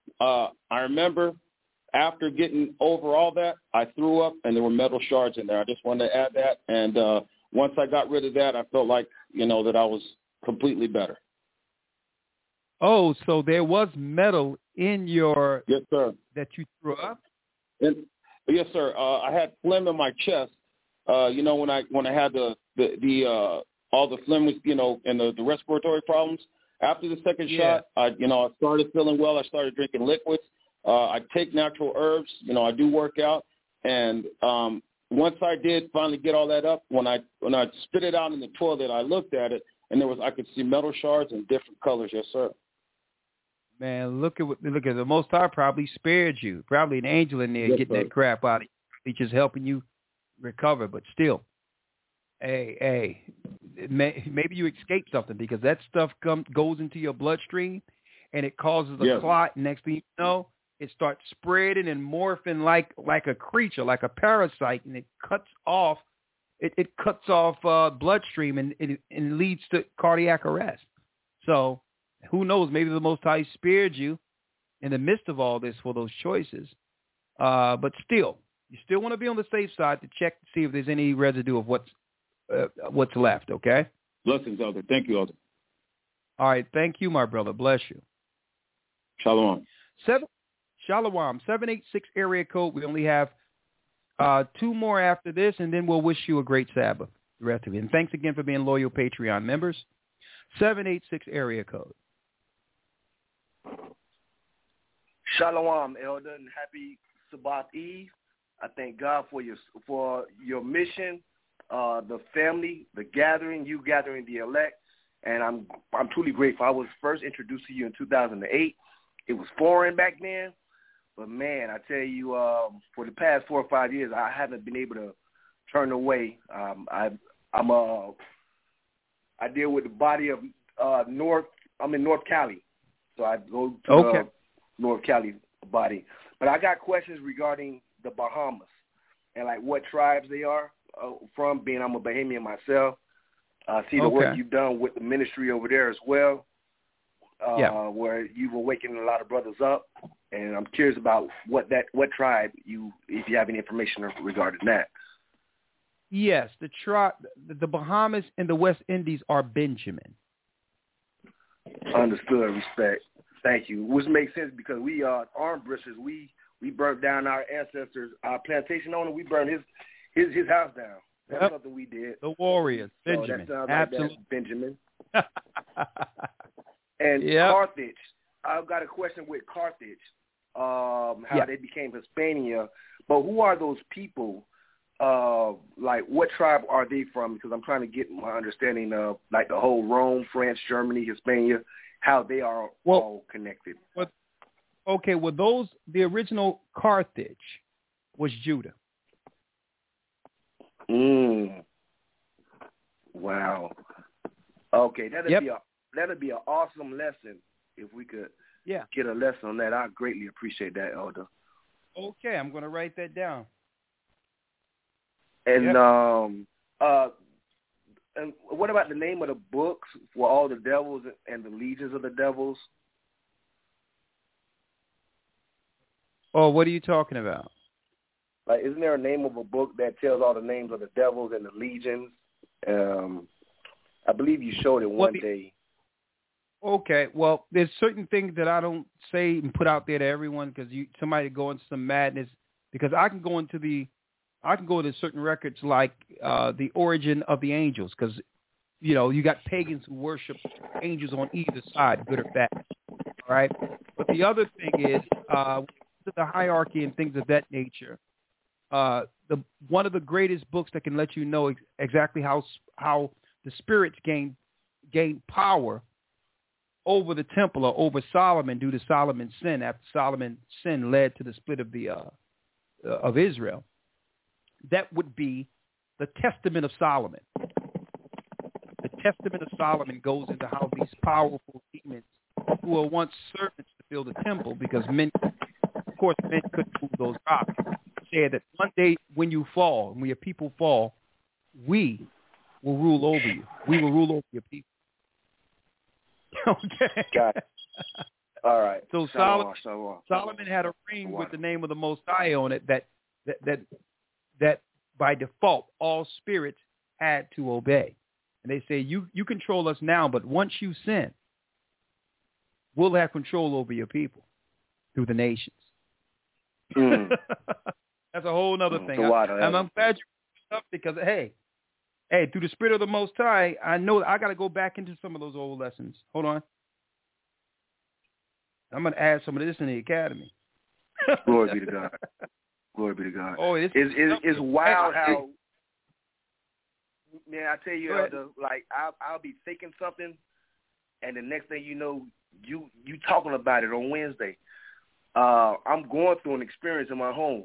uh, I remember after getting over all that, I threw up and there were metal shards in there. I just wanted to add that. And uh, once I got rid of that, I felt like, you know, that I was completely better. Oh, so there was metal in your yes, sir. that you threw up? And, yes, sir. Uh, I had phlegm in my chest. Uh, you know, when I when I had the the, the uh, all the phlegm, you know, and the, the respiratory problems. After the second yeah. shot, I you know I started feeling well. I started drinking liquids. Uh, I take natural herbs. You know, I do work out, and um, once I did finally get all that up, when I when I spit it out in the toilet, I looked at it, and there was I could see metal shards in different colors. Yes, sir. Man, look at what look at the Most High probably spared you. Probably an angel in there yes, getting sir. that crap out of you. He's just helping you recover, but still, hey, hey, may, maybe you escaped something because that stuff comes goes into your bloodstream, and it causes a yes. clot. Next thing you know, it starts spreading and morphing like like a creature, like a parasite, and it cuts off. It, it cuts off uh, bloodstream and, and and leads to cardiac arrest. So. Who knows? Maybe the Most High spared you in the midst of all this for those choices. Uh, but still, you still want to be on the safe side to check to see if there's any residue of what's uh, what's left, okay? Blessings, Elder. Thank you, Elder. All right. Thank you, my brother. Bless you. Shalom. Seven, Shalom. seven eight six area code. We only have uh, two more after this, and then we'll wish you a great Sabbath, the rest of you. And thanks again for being loyal Patreon members. seven eight six area code. Shalom, Elder, and happy Sabbath Eve. I thank God for your for your mission, uh, the family, the gathering, you gathering the elect, and I'm I'm truly grateful. I was first introduced to you in two thousand eight. It was foreign back then, but man, I tell you, um, for the past four or five years, I haven't been able to turn away. Um, I I'm uh I deal with the body of uh, North. I'm in North Cali. So I go to okay. the North Cali body. But I got questions regarding the Bahamas and, like, what tribes they are uh, from, being I'm a Bahamian myself. I uh, see the okay. work you've done with the ministry over there as well, uh, yeah. where you've awakened a lot of brothers up. And I'm curious about what that what tribe you, if you have any information regarding that. Yes, the tribe, the Bahamas and the West Indies are Benjamin. Understood, respect. Thank you. Which makes sense because we are uh, armed bristers. We we burnt down our ancestors, our plantation owner. We burned his his his house down. That's yep. something we did. The warriors, so Benjamin. That sounds Absolutely, like that, Benjamin. And yep. Carthage. I've got a question with Carthage. Um, how yeah. they became Hispania, but who are those people? Uh, like, what tribe are they from? Because I'm trying to get my understanding of, like, the whole Rome, France, Germany, Hispania, how they are well, all connected. Well, okay, well, those, the original Carthage was Judah. Mm. Wow. Okay, that'd yep. be a that'd be an awesome lesson if we could yeah. get a lesson on that. I greatly appreciate that, Elder. Okay, I'm going to write that down. And yep. um, uh, and what about the name of the books for all the devils and the legions of the devils? Oh, what are you talking about? Like, isn't there a name of a book that tells all the names of the devils and the legions? Um, I believe you showed it one well, the, day. Okay, well, there's certain things that I don't say and put out there to everyone because you somebody go into some madness. Because I can go into the I can go into certain records like uh, the origin of the angels, because, you know, you got pagans who worship angels on either side, good or bad, all right? But the other thing is uh, the hierarchy and things of that nature, uh, the one of the greatest books that can let you know ex- exactly how how the spirits gain gain power over the temple or over Solomon due to Solomon's sin, after Solomon's sin led to the split of the uh, uh, of Israel. That would be the Testament of Solomon. The Testament of Solomon goes into how these powerful demons, who were once servants to build a temple, because men, of course, men couldn't move those rocks, said that one day when you fall, and when your people fall, we will rule over you. We will rule over your people. Okay. Got it. All right. So Shalom, Solomon, shalom. Solomon had a ring with the name of the Most High on it that that that that by default all spirits had to obey. And they say, you you control us now, but once you sin, we'll have control over your people through the nations. Mm. That's a whole other mm, thing. I, I'm, I'm glad you brought up because hey, hey, through the Spirit of the Most High, I know I got to go back into some of those old lessons. Hold on. I'm going to add some of this in the academy. Glory be to God. Glory be to God. Oh, it's, it's, it's, it's wild how, man, I tell you, Elder, like, I'll, I'll be thinking something, and the next thing you know, you you talking about it on Wednesday. Uh, I'm going through an experience in my home,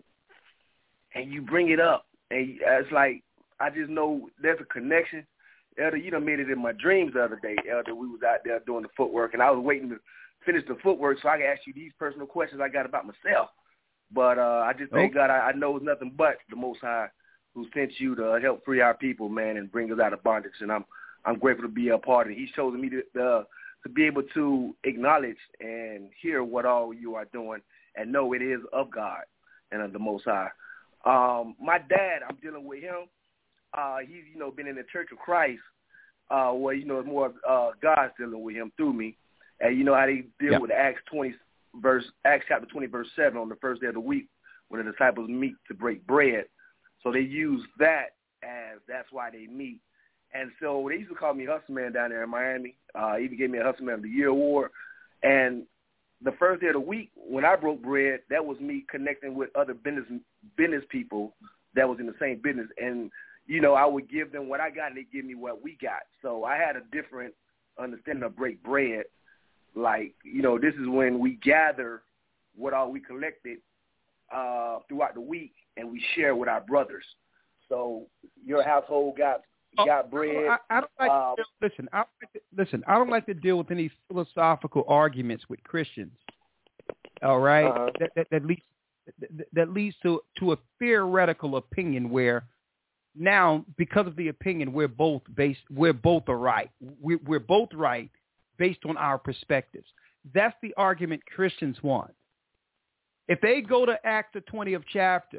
and you bring it up, and it's like, I just know there's a connection. Elder, you done made it in my dreams the other day, Elder. We was out there doing the footwork, and I was waiting to finish the footwork so I can ask you these personal questions I got about myself. But uh, I just thank okay. God I, I know it's nothing but the Most High who sent you to help free our people, man, and bring us out of bondage. And I'm I'm grateful to be a part of it. He's chosen me to uh, to be able to acknowledge and hear what all you are doing and know it is of God and of the Most High. Um, my dad, I'm dealing with him. Uh, he's, you know, been in the Church of Christ uh, where, you know, it's more uh, God's dealing with him through me. And you know how they deal yep. with Acts twenty verse Acts chapter twenty verse seven on the first day of the week when the disciples meet to break bread. So they use that as that's why they meet. And so they used to call me Hustle Man down there in Miami. Uh, even gave me a Hustle Man of the Year award. And the first day of the week when I broke bread, that was me connecting with other business business people that was in the same business. And you know, I would give them what I got and they give me what we got. So I had a different understanding of break bread. Like, you know, this is when we gather what all we collected uh, throughout the week and we share with our brothers. So your household got got bread. I, I don't like um, to, listen. I don't like to, listen. I don't like to deal with any philosophical arguments with Christians. All right, uh-huh. that, that that leads that, that leads to to a theoretical opinion where now because of the opinion we're both based we're both are right. We're, we're both right. Based on our perspectives. That's the argument Christians want. If they go to Acts the twentieth chapter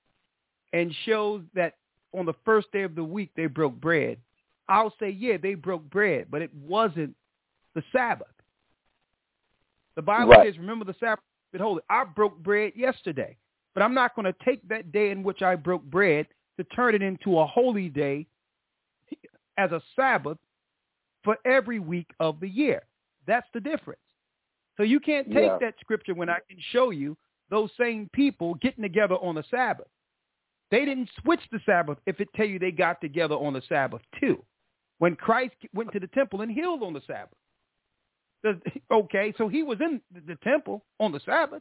and shows that on the first day of the week they broke bread, I'll say, yeah, they broke bread, but it wasn't the Sabbath. The Bible right. says, remember the Sabbath, but hold it, I broke bread yesterday, but I'm not going to take that day in which I broke bread to turn it into a holy day as a Sabbath for every week of the year. That's the difference. So you can't take yeah. that scripture when I can show you those same people getting together on the Sabbath. They didn't switch the Sabbath if it tell you they got together on the Sabbath too. When Christ went to the temple and healed on the Sabbath. The, okay, so he was in the temple on the Sabbath.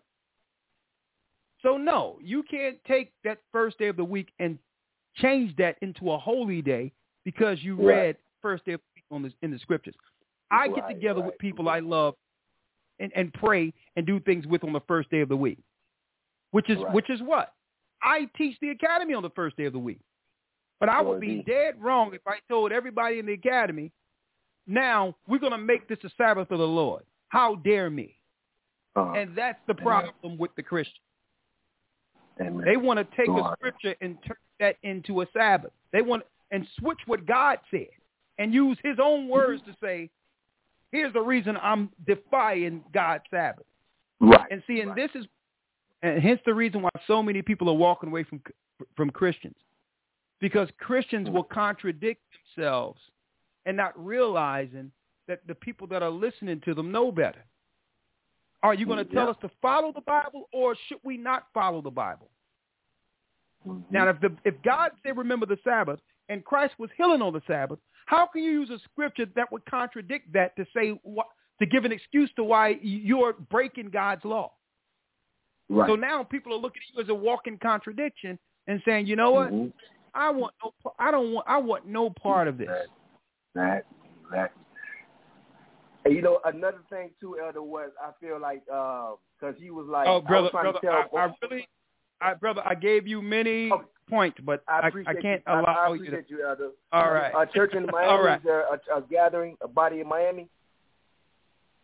So no, you can't take that first day of the week and change that into a holy day because you right. read first day of the week on the, in the scriptures. I get right, together right. with people I love and, and pray and do things with on the first day of the week, which is right. which is what? I teach the academy on the first day of the week. But I would be dead wrong if I told everybody in the academy, now we're going to make this a Sabbath of the Lord. How dare me? Uh-huh. And that's the problem Amen. With the Christian. Amen. They want to take God. A scripture and turn that into a Sabbath. They want and switch what God said and use his own words to say, here's the reason I'm defying God's Sabbath. Right. And see, and right. this is, and hence the reason why so many people are walking away from from Christians. Because Christians will contradict themselves and not realizing that the people that are listening to them know better. Are you going to tell yeah. us to follow the Bible or should we not follow the Bible? Mm-hmm. Now, if the, if God said remember the Sabbath and Christ was healing on the Sabbath, how can you use a scripture that would contradict that to say what, to give an excuse to why you're breaking God's law? Right. So now people are looking at you as a walking contradiction and saying, you know what? Mm-hmm. I want no. I don't want. I want no part of this. That, that. And you know, another thing too, Elder, was I feel like because uh, he was like, oh, brother, I was brother, I, I really, I brother, I gave you many okay. points, but I, I, I can't you. allow I, I you. appreciate to... you, Elder. All right. A church in Miami, All right. Is there a, a gathering, a body in Miami?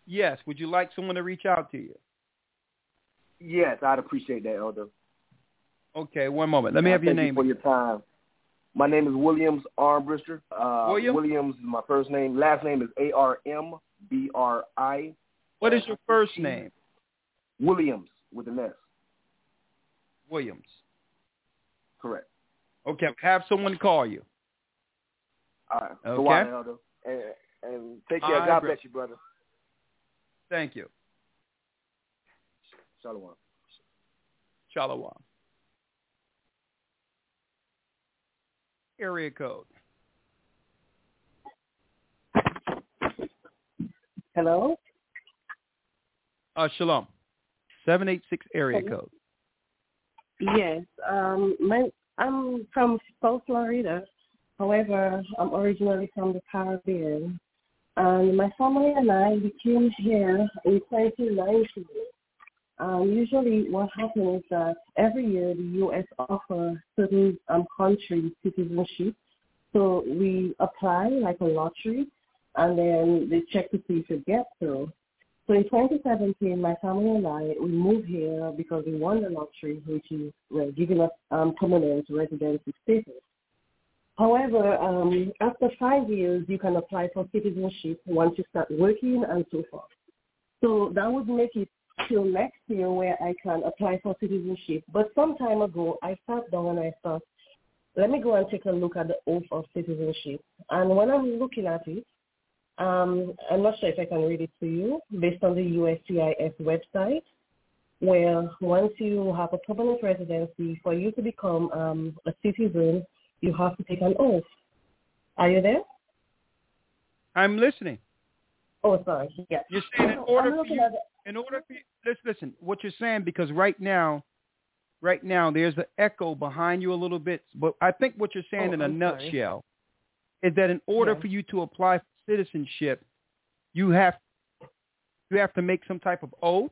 Yes. Would you like someone to reach out to you? Yes, I'd appreciate that, Elder. Okay, one moment. Let me uh, have your thank name. You for your time. My name is Williams Armbruster. Uh, William? Williams is my first name. Last name is A R M B R I. What is your first name? Williams with an S. Williams. Correct. Okay, have someone call you. All right. Okay. Go on, Elder. And, and take care. Right, God brother. bless you, brother. Thank you. Shalom. Shalom. Area code. Hello? Uh, shalom. seven eight six area Hello? code. Yes. Um, my, I'm from South Florida. However, I'm originally from the Caribbean. And my family and I, we came here in twenty nineteen. Um, usually what happens is that every year the U S offers certain um, countries citizenship. So we apply like a lottery, and then they check to see if it gets through. So in twenty seventeen, my family and I, we moved here because we won the lottery, which is well, giving us um, permanent residency status. However, um, after five years, you can apply for citizenship once you start working and so forth. So that would make it till next year where I can apply for citizenship. But some time ago, I sat down and I thought, let me go and take a look at the oath of citizenship. And when I'm looking at it, um, I'm not sure if I can read it to you, based on the U S C I S website, where once you have a permanent residency, for you to become um, a citizen, you have to take an oath. Are you there? I'm listening. Oh, sorry. Yeah. You're saying in order I'm for looking you, at the, in order for you, listen, listen, what you're saying, because right now, right now, there's an echo behind you a little bit, but I think what you're saying Oh, in a I'm sorry. nutshell is that in order Yeah. for you to apply for citizenship, you have you have to make some type of oath.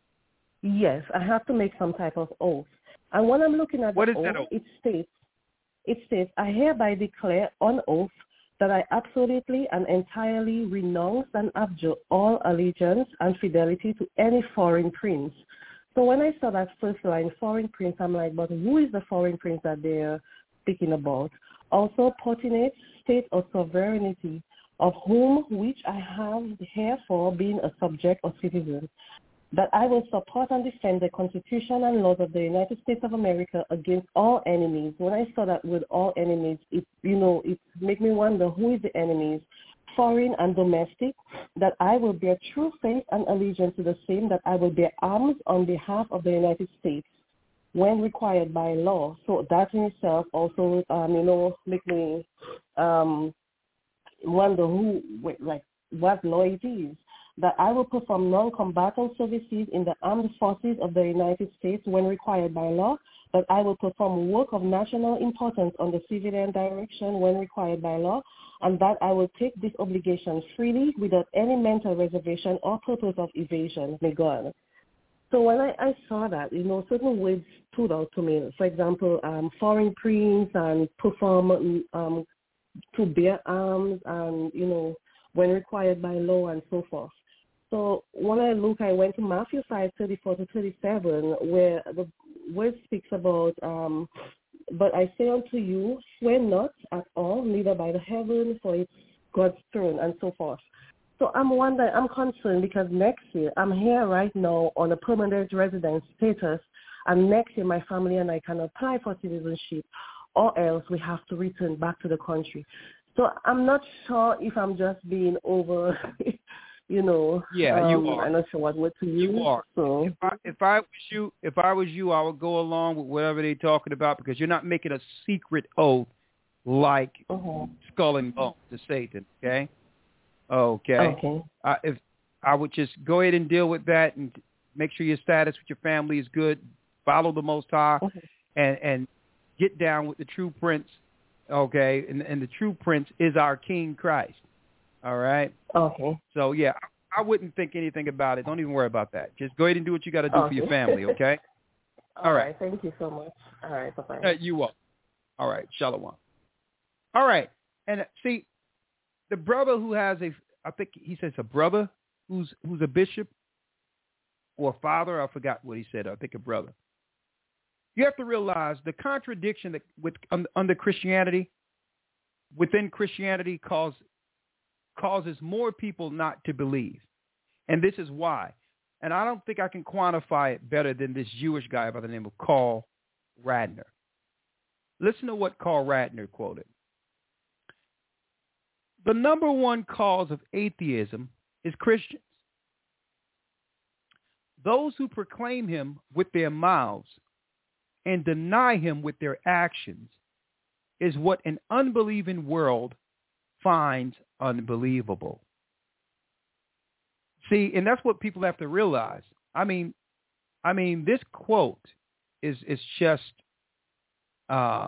Yes, I have to make some type of oath. And when I'm looking at What the is oath, that oath? it states, it states, I hereby declare on oath that I absolutely and entirely renounce and abjure all allegiance and fidelity to any foreign prince. So when I saw that first line, foreign prince, I'm like, but who is the foreign prince that they're speaking about? Also, pertinent state of sovereignty, of whom which I have herefore been a subject or citizen, that I will support and defend the Constitution and laws of the United States of America against all enemies. When I saw that with all enemies, it, you know, it made me wonder who is the enemies, foreign and domestic, that I will bear true faith and allegiance to the same, that I will bear arms on behalf of the United States when required by law. So that in itself also, um, you know, make me um, wonder who, like, what law it is. That I will perform non-combatant services in the armed forces of the United States when required by law, that I will perform work of national importance on the civilian direction when required by law, and that I will take this obligation freely without any mental reservation or purpose of evasion. May God. So when I, I saw that, you know, certain words stood out to me. For example, um, foreign prince and perform um, to bear arms and, you know, when required by law and so forth. So when I look, I went to Matthew five, thirty-four to thirty-seven, where the word speaks about, um, but I say unto you, swear not at all, neither by the heaven, for it's God's throne, and so forth. So I'm wondering, I'm concerned because next year, I'm here right now on a permanent residence status, and next year my family and I can apply for citizenship, or else we have to return back to the country. So I'm not sure if I'm just being over... You know, yeah, um, you are. I'm not sure what word to use. You are. So. If I, if I was you, if I was you, I would go along with whatever they're talking about because you're not making a secret oath like uh-huh. skull and bones to Satan. Okay. Okay. Okay. Uh, if I would just go ahead and deal with that and make sure your status with your family is good. Follow the Most High, okay. and and get down with the true Prince. Okay, and and the true Prince is our King Christ. All right. Okay. So, yeah, I wouldn't think anything about it. Don't even worry about that. Just go ahead and do what you got to do okay. for your family, okay? All, All right. right. Thank you so much. All right. Bye-bye. Uh, you are. All right. Shalom. All right. And uh, see, the brother who has a, I think he says a brother who's who's a bishop or a father. I forgot what he said. I think a brother. You have to realize the contradiction that with um, under Christianity, within Christianity, cause, causes more people not to believe. And this is why. And I don't think I can quantify it better than this Jewish guy by the name of Carl Radner. Listen to what Carl Radner quoted. The number one cause of atheism is Christians. Those who proclaim him with their mouths and deny him with their actions is what an unbelieving world finds unbelievable. See, and that's what people have to realize. I mean, I mean, this quote is is just uh,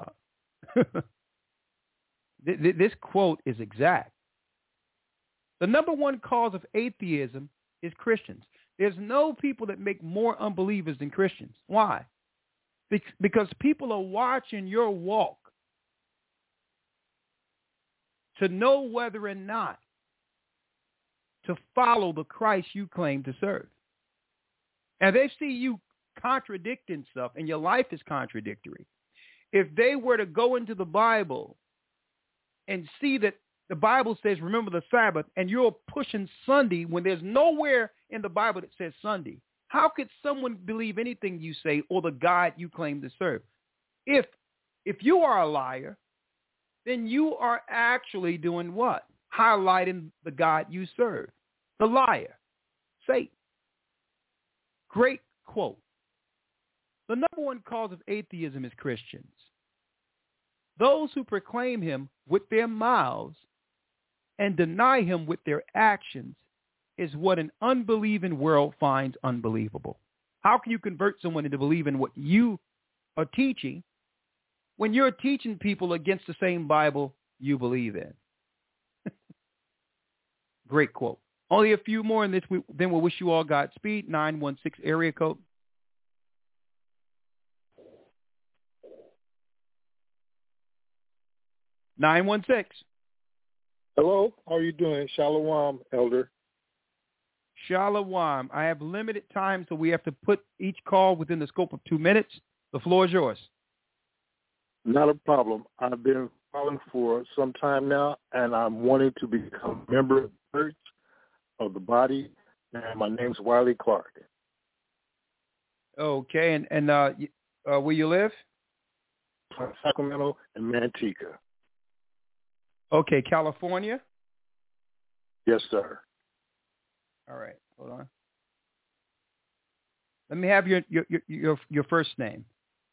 th- th- this quote is exact. The number one cause of atheism is Christians. There's no people that make more unbelievers than Christians. Why? Be- because people are watching your walk to know whether or not to follow the Christ you claim to serve. And they see you contradicting stuff, and your life is contradictory. If they were to go into the Bible and see that the Bible says, remember the Sabbath, and you're pushing Sunday when there's nowhere in the Bible that says Sunday, how could someone believe anything you say or the God you claim to serve? If if you are a liar, then you are actually doing what? Highlighting the God you serve. The liar, Satan. Great quote. The number one cause of atheism is Christians. Those who proclaim him with their mouths and deny him with their actions is what an unbelieving world finds unbelievable. How can you convert someone into believing what you are teaching when you're teaching people against the same Bible you believe in? Great quote. Only a few more in this, then we'll wish you all Godspeed. nine one six area code. nine one six. Hello, how are you doing? Shalom, Elder. Shalom. I have limited time, so we have to put each call within the scope of two minutes. The floor is yours. Not a problem. I've been calling for some time now, and I'm wanting to become a member of the church of the body, and my name's Wiley Clark. Okay, and, and uh, uh, where you live? Sacramento and Manteca. Okay, California? Yes, sir. All right, hold on. Let me have your your your, your first name.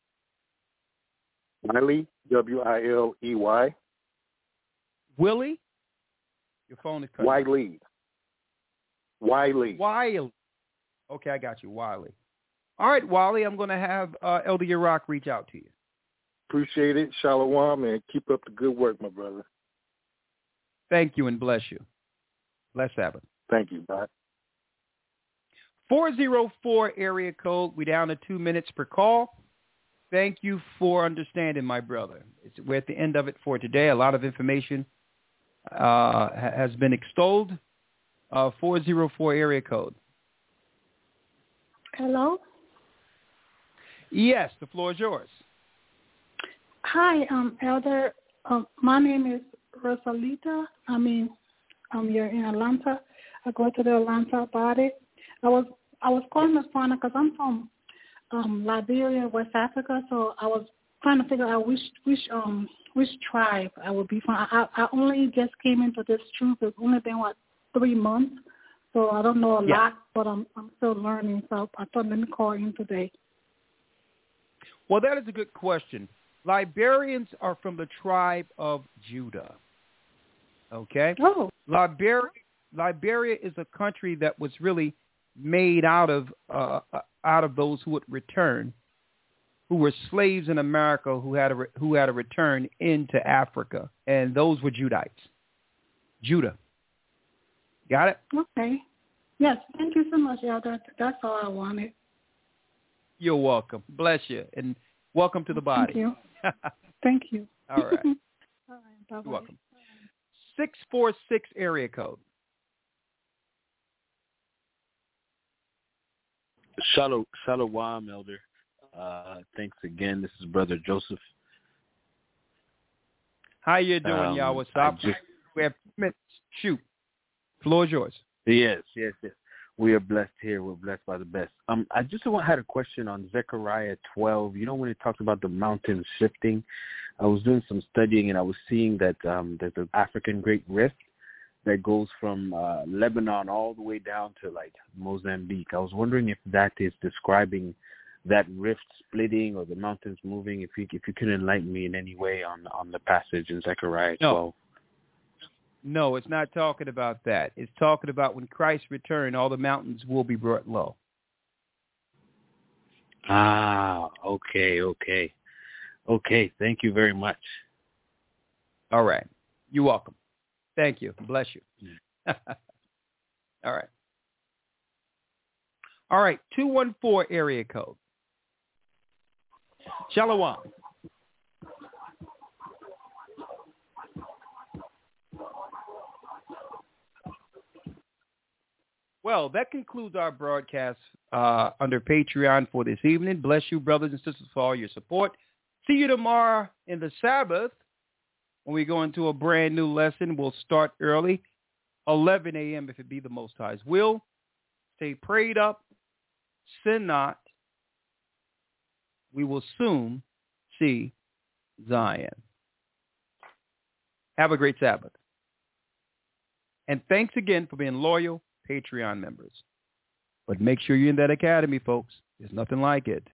Wiley, W I L E Y. Willie? Your phone is cut. Wiley. Wiley. Wiley. Okay, I got you, Wiley. All right, Wiley, I'm going to have uh, Elder Yarack reach out to you. Appreciate it. Shalom, and keep up the good work, my brother. Thank you, and bless you. Bless Sabbath. Thank you. Bye. four oh four area code. We're down to two minutes per call. Thank you for understanding, my brother. It's, we're at the end of it for today. A lot of information uh, has been extolled. Uh, four oh four area code. Hello? Yes, the floor is yours. Hi, um, Elder. Um, my name is Rosalita. I mean, um, you're in Atlanta. I go to the Atlanta body. I was I was calling this partner because I'm from um, Liberia, West Africa. So I was trying to figure out which which um which tribe I would be from. I, I only just came into this truth. It's only been what three months, so I don't know a yeah. lot, but I'm I'm still learning. So I thought let me call in today. Well, that is a good question. Liberians are from the tribe of Judah. Okay? Oh. Liberia, Liberia is a country that was really made out of uh, out of those who would return, who were slaves in America, who had a re- who had to return into Africa, and those were Judites. Judah. Got it? Okay. Yes. Thank you so much, Elder. That's all I wanted. You're welcome. Bless you, and welcome to the body. Thank you. Thank you. All right. All right. Bye-bye. You're welcome. six four six area code. Shalom, Shalom, Elder. Uh, thanks again. This is Brother Joseph. How you doing, um, y'all? What's up? Just, we have minutes. Shoot. Floor is yours. Yes, yes, yes. We are blessed here. We're blessed by the best. Um, I just had a question on Zechariah twelve. You know, when it talks about the mountains shifting, I was doing some studying and I was seeing that um, there's an African Great Rift that goes from uh, Lebanon all the way down to like Mozambique. I was wondering if that is describing that rift splitting or the mountains moving. If you if you can enlighten me in any way on on the passage in Zechariah twelve. No. No, it's not talking about that. It's talking about when Christ returns, all the mountains will be brought low. Ah, okay, okay. Okay, thank you very much. All right. You're welcome. Thank you. Bless you. All right. All right, two one four area code. Shalom. Well, that concludes our broadcast uh, under Patreon for this evening. Bless you, brothers and sisters, for all your support. See you tomorrow in the Sabbath when we go into a brand new lesson. We'll start early, eleven a.m. if it be the Most High's will. Stay prayed up. Sin not. We will soon see Zion. Have a great Sabbath. And thanks again for being loyal Patreon members. But make sure you're in that academy, folks. There's nothing like it.